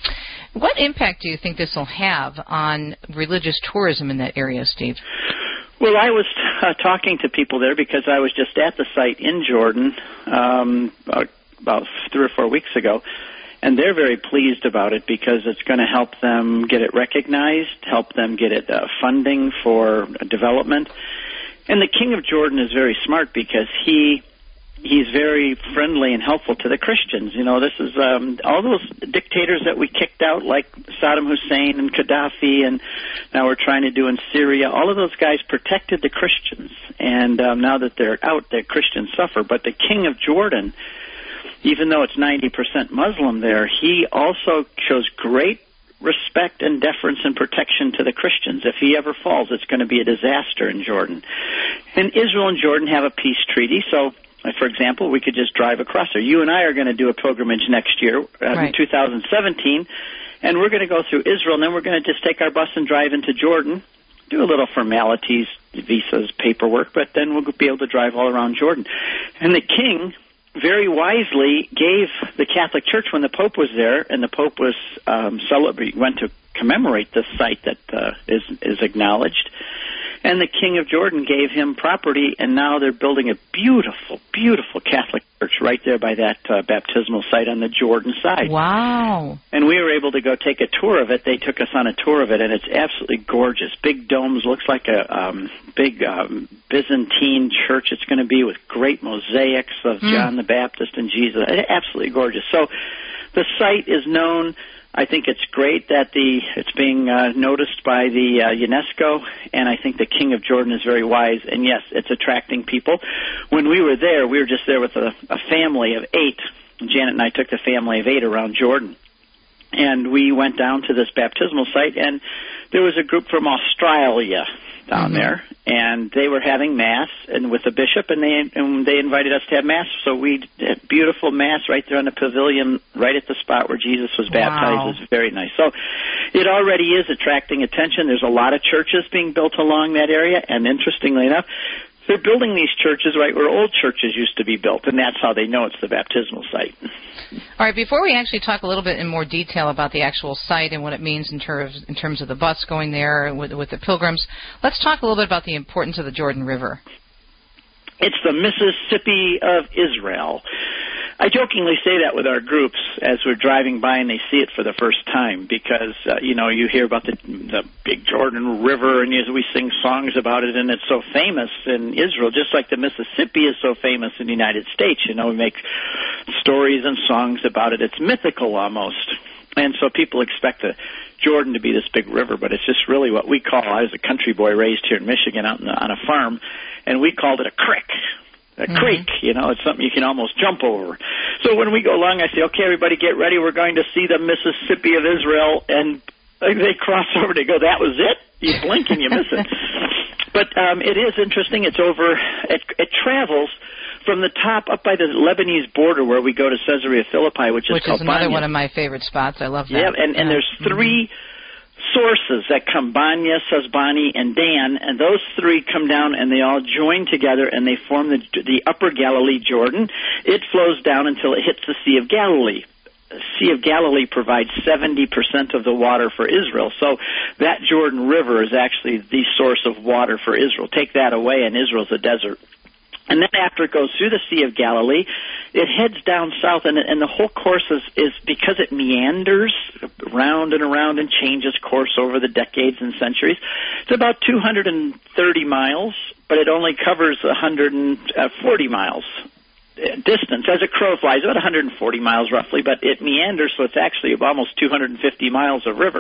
What impact do you think this will have on religious tourism in that area, Steve? Well, I was uh, talking to people there because I was just at the site in Jordan um, about three or four weeks ago, and they're very pleased about it because it's going to help them get it recognized, help them get it uh, funding for development. And the King of Jordan is very smart because he he's very friendly and helpful to the Christians. You know, this is um, all those dictators that we kicked out, like Saddam Hussein and Gaddafi, and now we're trying to do in Syria. All of those guys protected the Christians, and um, now that they're out, the Christians suffer. But the King of Jordan, even though it's ninety percent Muslim there, he also shows great respect and deference and protection to the Christians. If he ever falls, it's going to be a disaster in Jordan. And Israel and Jordan have a peace treaty, so, for example, we could just drive across there. You and I are going to do a pilgrimage next year, uh, right. in two thousand seventeen, and we're going to go through Israel, and then we're going to just take our bus and drive into Jordan, do a little formalities, visas, paperwork, but then we'll be able to drive all around Jordan. And the king very wisely gave the Catholic Church, when the Pope was there, and the Pope was um, celebrate, went to commemorate this site that uh, is is acknowledged, and the King of Jordan gave him property, and now they're building a beautiful, beautiful Catholic church right there by that uh, baptismal site on the Jordan side. Wow. And we were able to go take a tour of it. They took us on a tour of it, and it's absolutely gorgeous. Big domes, looks like a um, big um, Byzantine church it's going to be, with great mosaics of mm. John the Baptist and Jesus. Absolutely gorgeous. So the site is known. I think it's great that the it's being uh, noticed by the uh, UNESCO, and I think the King of Jordan is very wise. And yes, it's attracting people. When we were there, we were just there with a, a family of eight. Janet and I took the family of eight around Jordan, and we went down to this baptismal site, and there was a group from Australia down mm-hmm. there, and they were having Mass and with the bishop, and they and they invited us to have Mass. So we did beautiful Mass right there on the pavilion, right at the spot where Jesus was baptized. Wow. It was very nice. So it already is attracting attention. There's a lot of churches being built along that area, and interestingly enough, they're building these churches right where old churches used to be built, and that's how they know it's the baptismal site. All right, before we actually talk a little bit in more detail about the actual site and what it means in terms in terms of the bus going there with, with the pilgrims, let's talk a little bit about the importance of the Jordan River. It's the Mississippi of Israel. I jokingly say that with our groups as we're driving by and they see it for the first time because, uh, you know, you hear about the, the big Jordan River and we sing songs about it, and it's so famous in Israel, just like the Mississippi is so famous in the United States. You know, we make stories and songs about it. It's mythical almost. And so people expect the Jordan to be this big river, but it's just really what we call, I was a country boy raised here in Michigan out in the, on a farm, and we called it a creek. A mm-hmm. creek, you know, it's something you can almost jump over. So when we go along, I say, okay, everybody get ready. We're going to see the Mississippi of Israel. And they cross over. They go, that was it? You blink and you miss it. But um, it is interesting. It's over, it, it travels from the top up by the Lebanese border where we go to Caesarea Philippi, which is which called is another Banya. one of my favorite spots. I love that. Yeah, and, and there's three sources that come, Banya, Sazbani, and Dan, and those three come down and they all join together and they form the, the upper Galilee Jordan. It flows down until it hits the Sea of Galilee. The Sea of Galilee provides seventy percent of the water for Israel. So that Jordan River is actually the source of water for Israel. Take that away and Israel's a desert. And then after it goes through the Sea of Galilee, it heads down south, and, and the whole course is, is because it meanders round and around and changes course over the decades and centuries. It's about two hundred thirty miles, but it only covers one hundred forty miles distance. As a crow flies, about one hundred forty miles roughly, but it meanders, so it's actually almost two hundred fifty miles of river.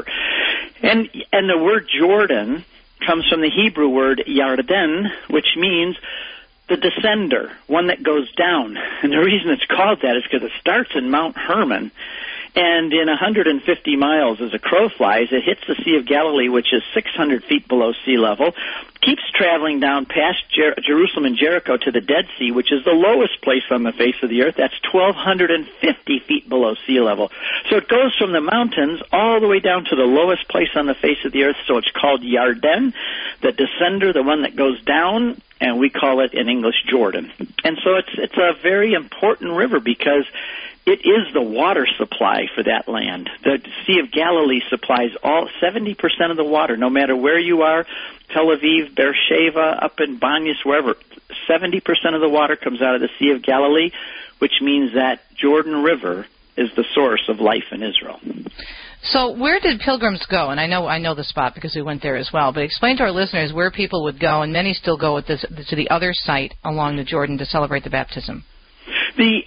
And and the word Jordan comes from the Hebrew word Yarden, which means the descender, one that goes down. And the reason it's called that is because it starts in Mount Hermon, and in one hundred fifty miles as a crow flies, it hits the Sea of Galilee, which is six hundred feet below sea level, keeps traveling down past Jer- Jerusalem and Jericho to the Dead Sea, which is the lowest place on the face of the earth. That's one thousand two hundred fifty feet below sea level. So it goes from the mountains all the way down to the lowest place on the face of the earth, so it's called Yarden, the descender, the one that goes down, and we call it in English Jordan. And so it's it's a very important river because it is the water supply for that land. The Sea of Galilee supplies all seventy percent of the water, no matter where you are, Tel Aviv, Beersheba, up in Banyas, wherever. seventy percent of the water comes out of the Sea of Galilee, which means that Jordan River is the source of life in Israel. So where did pilgrims go? And I know I know the spot because we went there as well. But explain to our listeners where people would go, and many still go with this, to the other site along the Jordan to celebrate the baptism. The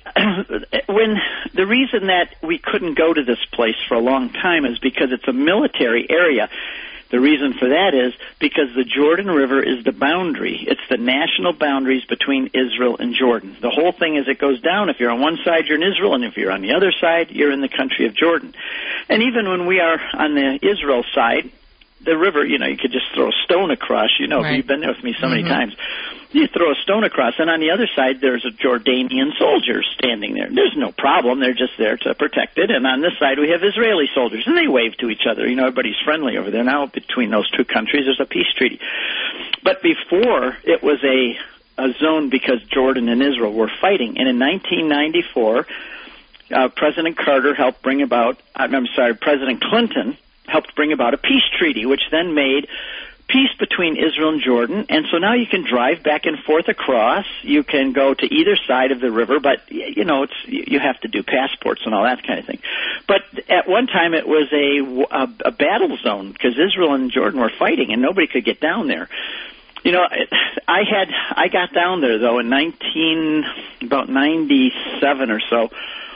when the reason that we couldn't go to this place for a long time is because it's a military area. The reason for that is because the Jordan River is the boundary. It's the national boundaries between Israel and Jordan. The whole thing is it goes down. If you're on one side, you're in Israel, and if you're on the other side, you're in the country of Jordan. And even when we are on the Israel side, the river, you know, you could just throw a stone across. You know, right. You've been there with me so many mm-hmm. times. You throw a stone across, and on the other side, there's a Jordanian soldier standing there. There's no problem. They're just there to protect it. And on this side, we have Israeli soldiers, and they wave to each other. You know, everybody's friendly over there. Now, between those two countries, there's a peace treaty. But before, it was a, a zone because Jordan and Israel were fighting. And in nineteen ninety-four, uh, President Carter helped bring about, I'm sorry, President Clinton helped bring about a peace treaty, which then made peace between Israel and Jordan. And so now you can drive back and forth across. You can go to either side of the river, but, you know, it's you have to do passports and all that kind of thing. But at one time it was a, a, a battle zone because Israel and Jordan were fighting, and nobody could get down there. You know, I had I got down there, though, in nineteen, about ninety-seven or so,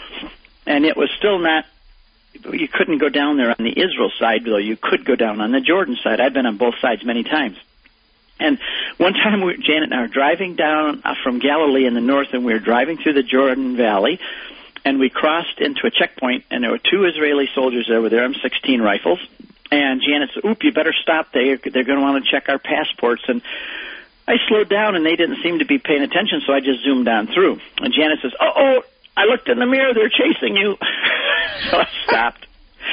and it was still not, you couldn't go down there on the Israel side, though you could go down on the Jordan side. I've been on both sides many times. And one time, we, Janet and I were driving down from Galilee in the north, and we were driving through the Jordan Valley, and we crossed into a checkpoint, and there were two Israeli soldiers there with their M sixteen rifles. And Janet said, oop, you better stop. They, they're going to want to check our passports. And I slowed down, and they didn't seem to be paying attention, so I just zoomed on through. And Janet says, uh-oh, I looked in the mirror, they're chasing you. So I stopped.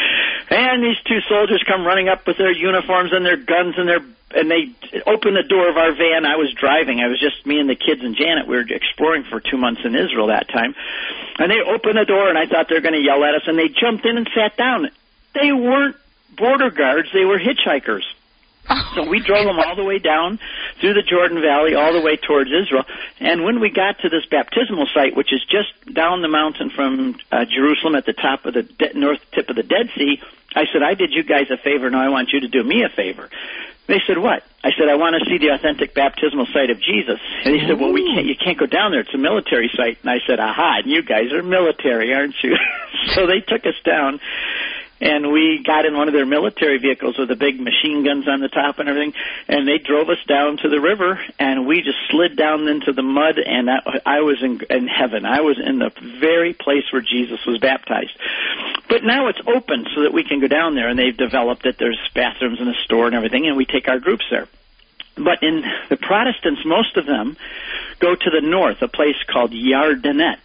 And these two soldiers come running up with their uniforms and their guns, and their and they open the door of our van. I was driving. I was just me and the kids and Janet. We were exploring for two months in Israel that time. And they opened the door, and I thought they were going to yell at us, and they jumped in and sat down. They weren't border guards. They were hitchhikers. So we drove them all the way down through the Jordan Valley, all the way towards Israel. And when we got to this baptismal site, which is just down the mountain from uh, Jerusalem at the top of the de- north tip of the Dead Sea, I said, I did you guys a favor, now I want you to do me a favor. They said, what? I said, I want to see the authentic baptismal site of Jesus. And they said, well, we can't, you can't go down there. It's a military site. And I said, aha, and you guys are military, aren't you? So they took us down. And we got in one of their military vehicles with the big machine guns on the top and everything, and they drove us down to the river, and we just slid down into the mud, and I, I was in, in heaven. I was in the very place where Jesus was baptized. But now it's open so that we can go down there, and they've developed it. There's bathrooms and a store and everything, and we take our groups there. But in the Protestants, most of them go to the north, a place called Yardenet,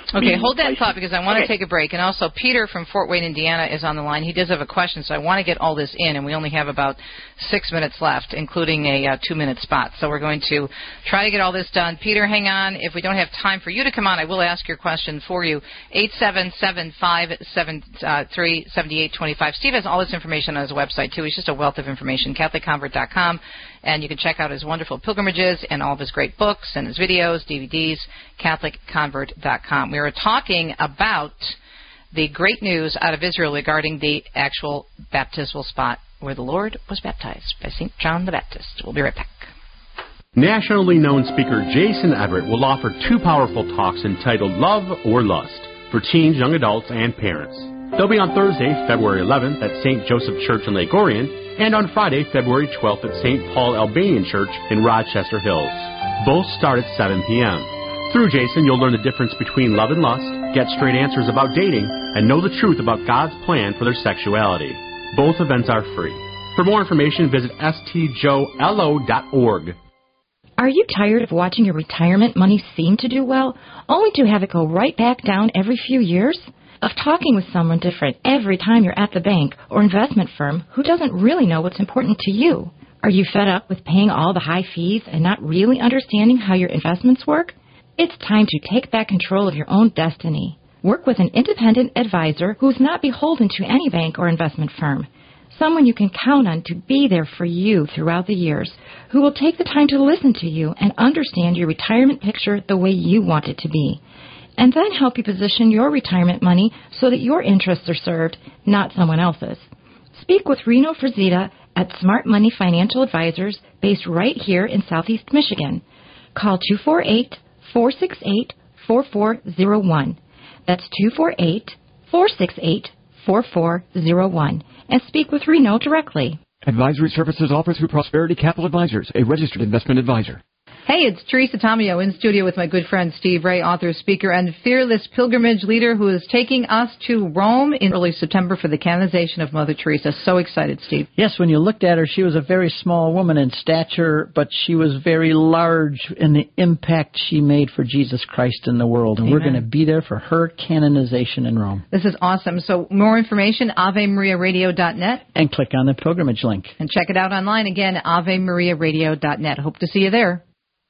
Okay, hold that thought because I want okay. to take a break. And also, Peter from Fort Wayne, Indiana is on the line. He does have a question, so I want to get all this in, and we only have about six minutes left, including a uh, two-minute spot. So we're going to try to get all this done. Peter, hang on. If we don't have time for you to come on, I will ask your question for you. eight seven seven, five seven three, seven eight two five. Steve has all this information on his website, too. He's just a wealth of information, Catholic Convert dot com. And you can check out his wonderful pilgrimages and all of his great books and his videos, D V Ds, Catholic Convert dot com. We were talking about the great news out of Israel regarding the actual baptismal spot where the Lord was baptized by Saint John the Baptist. We'll be right back. Nationally known speaker Jason Everett will offer two powerful talks entitled Love or Lust for teens, young adults, and parents. They'll be on Thursday, February eleventh at Saint Joseph Church in Lake Orion, and on Friday, February twelfth at Saint Paul Albanian Church in Rochester Hills. Both start at seven p.m. Through Jason, you'll learn the difference between love and lust, get straight answers about dating, and know the truth about God's plan for their sexuality. Both events are free. For more information, visit s t joe l o dot org. Are you tired of watching your retirement money seem to do well, only to have it go right back down every few years? Of talking with someone different every time you're at the bank or investment firm who doesn't really know what's important to you? Are you fed up with paying all the high fees and not really understanding how your investments work? It's time to take back control of your own destiny. Work with an independent advisor who's not beholden to any bank or investment firm. Someone you can count on to be there for you throughout the years, who will take the time to listen to you and understand your retirement picture the way you want it to be, and then help you position your retirement money so that your interests are served, not someone else's. Speak with Reno Frazita at Smart Money Financial Advisors, based right here in Southeast Michigan. Call two four eight, four six eight, four four zero one. That's two four eight, four six eight, four four zero one. And speak with Reno directly. Advisory services offered through Prosperity Capital Advisors, a registered investment advisor. Hey, it's Teresa Tomeo in studio with my good friend Steve Ray, author, speaker, and fearless pilgrimage leader who is taking us to Rome in early September for the canonization of Mother Teresa. So excited, Steve. Yes, when you looked at her, she was a very small woman in stature, but she was very large in the impact she made for Jesus Christ in the world. And Amen. We're going to be there for her canonization in Rome. This is awesome. So more information, ave maria radio dot net. And click on the pilgrimage link. And check it out online again, ave maria radio dot net. Hope to see you there.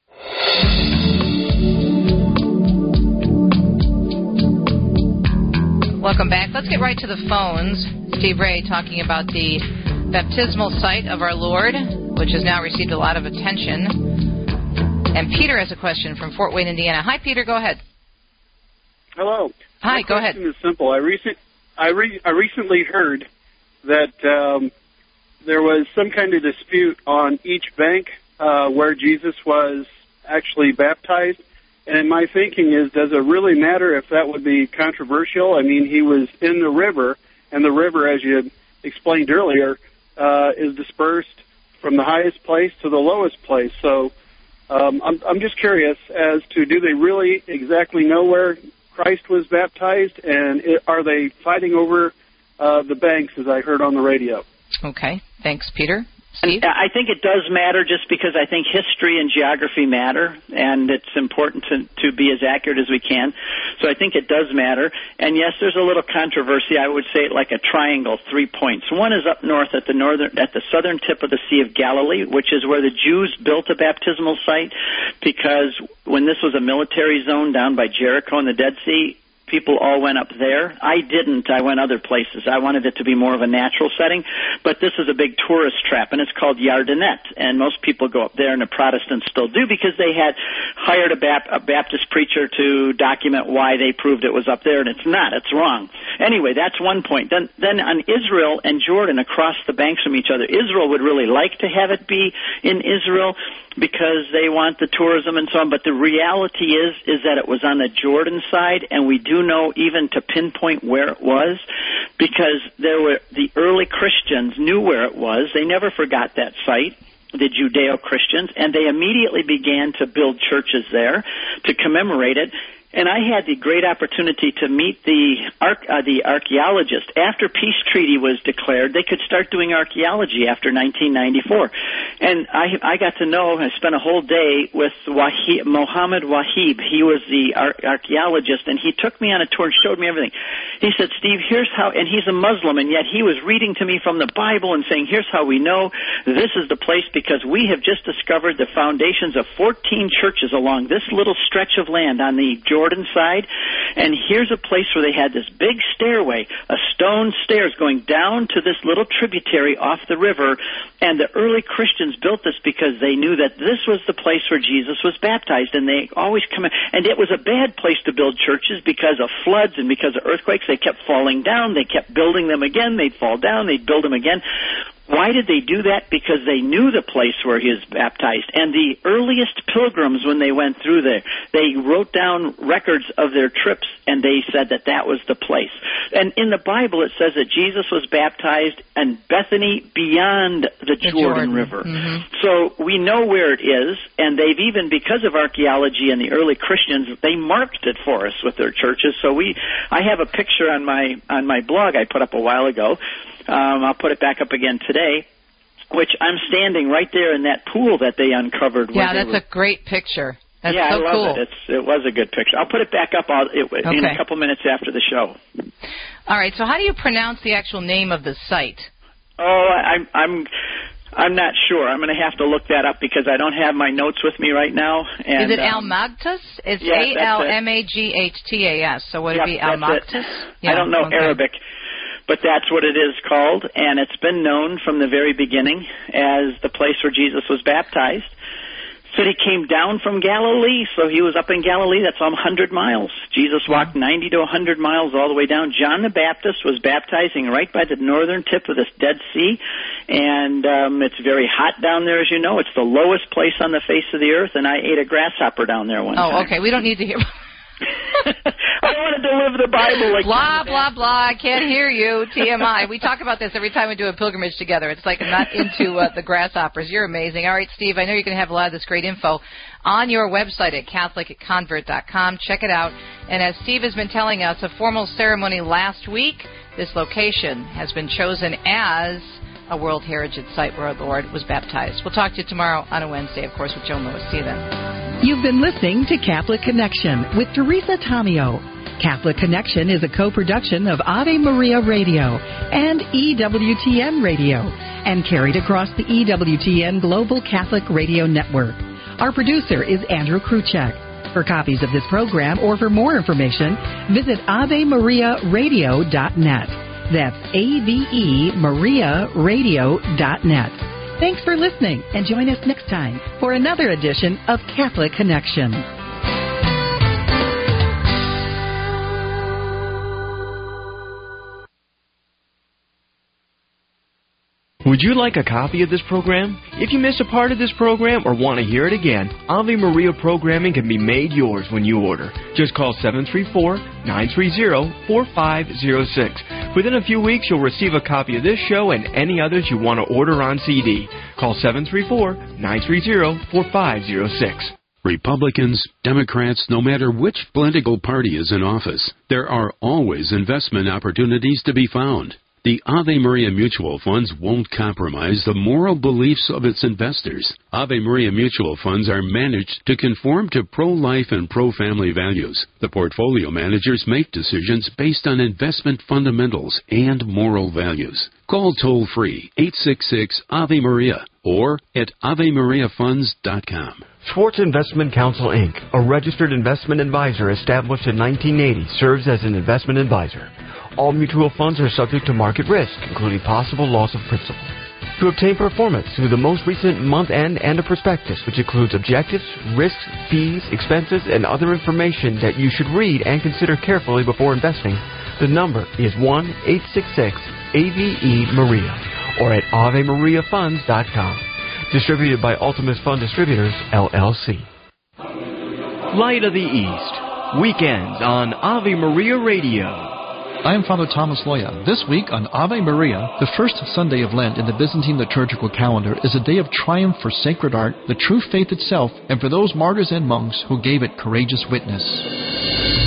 Welcome back. Let's get right to the phones. Steve Ray talking about the baptismal site of our Lord, which has now received a lot of attention. And Peter has a question from Fort Wayne, Indiana. Hi, Peter. Go ahead. Hello. Hi, My go ahead. My question is simple. I, recent, I, re, I recently heard that um, there was some kind of dispute on each bank uh, where Jesus was actually baptized. And my thinking is, does it really matter if that would be controversial? I mean, he was in the river, and the river, as you had explained earlier, uh, is dispersed from the highest place to the lowest place. So um, I'm, I'm just curious as to, do they really exactly know where Christ was baptized, and it, are they fighting over uh, the banks, as I heard on the radio? Okay. Thanks, Peter. Steve? I think it does matter, just because I think history and geography matter, and it's important to, to be as accurate as we can. So I think it does matter. And yes, there's a little controversy. I would say it like a triangle, three points. One is up north at the northern, at the southern tip of the Sea of Galilee, which is where the Jews built a baptismal site, because when this was a military zone down by Jericho and the Dead Sea, people all went up there. I didn't. I went other places. I wanted it to be more of a natural setting, but this is a big tourist trap, and it's called Yardenit, and most people go up there, and the Protestants still do, because they had hired a, Bap- a Baptist preacher to document why they proved it was up there, and it's not. It's wrong. Anyway, that's one point. Then, then on Israel and Jordan, across the banks from each other, Israel would really like to have it be in Israel, because they want the tourism and so on, but the reality is is that it was on the Jordan side, and we do know even to pinpoint where it was, because there were the early Christians knew where it was. They never forgot that site, the Judeo-Christians, and they immediately began to build churches there to commemorate it. And I had the great opportunity to meet the arch, uh, the archaeologist. After peace treaty was declared, they could start doing archaeology after nineteen ninety-four. And I, I got to know, I spent a whole day with Wahib, Mohammed Wahib. He was the ar- archaeologist, and he took me on a tour and showed me everything. He said, Steve, here's how, and he's a Muslim, and yet he was reading to me from the Bible and saying, here's how we know this is the place, because we have just discovered the foundations of fourteen churches along this little stretch of land on the Jordan side, and here's a place where they had this big stairway, a stone stairs going down to this little tributary off the river, and the early Christians built this because they knew that this was the place where Jesus was baptized, and they always come in, and it was a bad place to build churches because of floods and because of earthquakes. They kept falling down, they kept building them again, they'd fall down, they'd build them again. Why did they do that? Because they knew the place where he was baptized. And the earliest pilgrims, when they went through there, they wrote down records of their trips, and they said that that was the place. And in the Bible, it says that Jesus was baptized in Bethany beyond the, the Jordan, Jordan River. Mm-hmm. So we know where it is, and they've even, because of archaeology and the early Christians, they marked it for us with their churches. So we, I have a picture on my on my blog I put up a while ago. Um, I'll put it back up again today, which I'm standing right there in that pool that they uncovered. Yeah, that's were, a great picture. That's yeah, so I love cool. it. It's, it was a good picture. I'll put it back up I'll, it, okay. in a couple minutes after the show. All right, so how do you pronounce the actual name of the site? Oh, I'm I'm I'm not sure. I'm going to have to look that up because I don't have my notes with me right now. And, Is it um, Al-Maghtas? It's yes, A L M A G H T A S. So would yep, it be Al-Maghtas? Yeah, I don't know okay. Arabic. But that's what it is called, and it's been known from the very beginning as the place where Jesus was baptized. Said he came down from Galilee, so he was up in Galilee. That's almost one hundred miles. Jesus walked ninety to one hundred miles all the way down. John the Baptist was baptizing right by the northern tip of this Dead Sea, and um, it's very hot down there, as you know. It's the lowest place on the face of the earth, and I ate a grasshopper down there one oh, time. Oh, okay. We don't need to hear... I wanted to live the Bible like blah blah blah. I can't hear you. T M I. We talk about this every time we do a pilgrimage together. It's like I'm not into uh, the grasshoppers. You're amazing. All right, Steve. I know you're going to have a lot of this great info on your website at Catholic Convert dot com. Check it out. And as Steve has been telling us, a formal ceremony last week. This location has been chosen as a World Heritage Site where the Lord was baptized. We'll talk to you tomorrow on a Wednesday, of course, with Joan Lewis. See you then. You've been listening to Catholic Connection with Teresa Tomeo. Catholic Connection is a co-production of Ave Maria Radio and E W T N Radio and carried across the E W T N Global Catholic Radio Network. Our producer is Andrew Kruchek. For copies of this program or for more information, visit ave maria radio dot net. That's A V E Maria Radio dot net. Thanks for listening, and join us next time for another edition of Catholic Connection. Would you like a copy of this program? If you miss a part of this program or want to hear it again, Ave Maria programming can be made yours when you order. Just call seven three four, nine three zero, four five zero six. Within a few weeks, you'll receive a copy of this show and any others you want to order on C D. Call seven three four, nine three zero, four five zero six. Republicans, Democrats, no matter which political party is in office, there are always investment opportunities to be found. The Ave Maria Mutual Funds won't compromise the moral beliefs of its investors. Ave Maria Mutual Funds are managed to conform to pro-life and pro-family values. The portfolio managers make decisions based on investment fundamentals and moral values. Call toll-free eight six six Ave Maria or at ave maria funds dot com. Schwartz Investment Counsel, Incorporated, a registered investment advisor established in nineteen eighty, serves as an investment advisor. All mutual funds are subject to market risk, including possible loss of principal. To obtain performance through the most recent month-end and a prospectus, which includes objectives, risks, fees, expenses, and other information that you should read and consider carefully before investing, the number is one eight six six A V E Maria or at ave maria funds dot com. Distributed by Ultimus Fund Distributors, L L C. Light of the East. Weekends on Ave Maria Radio. I am Father Thomas Loya. This week on Ave Maria, the first Sunday of Lent in the Byzantine liturgical calendar is a day of triumph for sacred art, the true faith itself, and for those martyrs and monks who gave it courageous witness.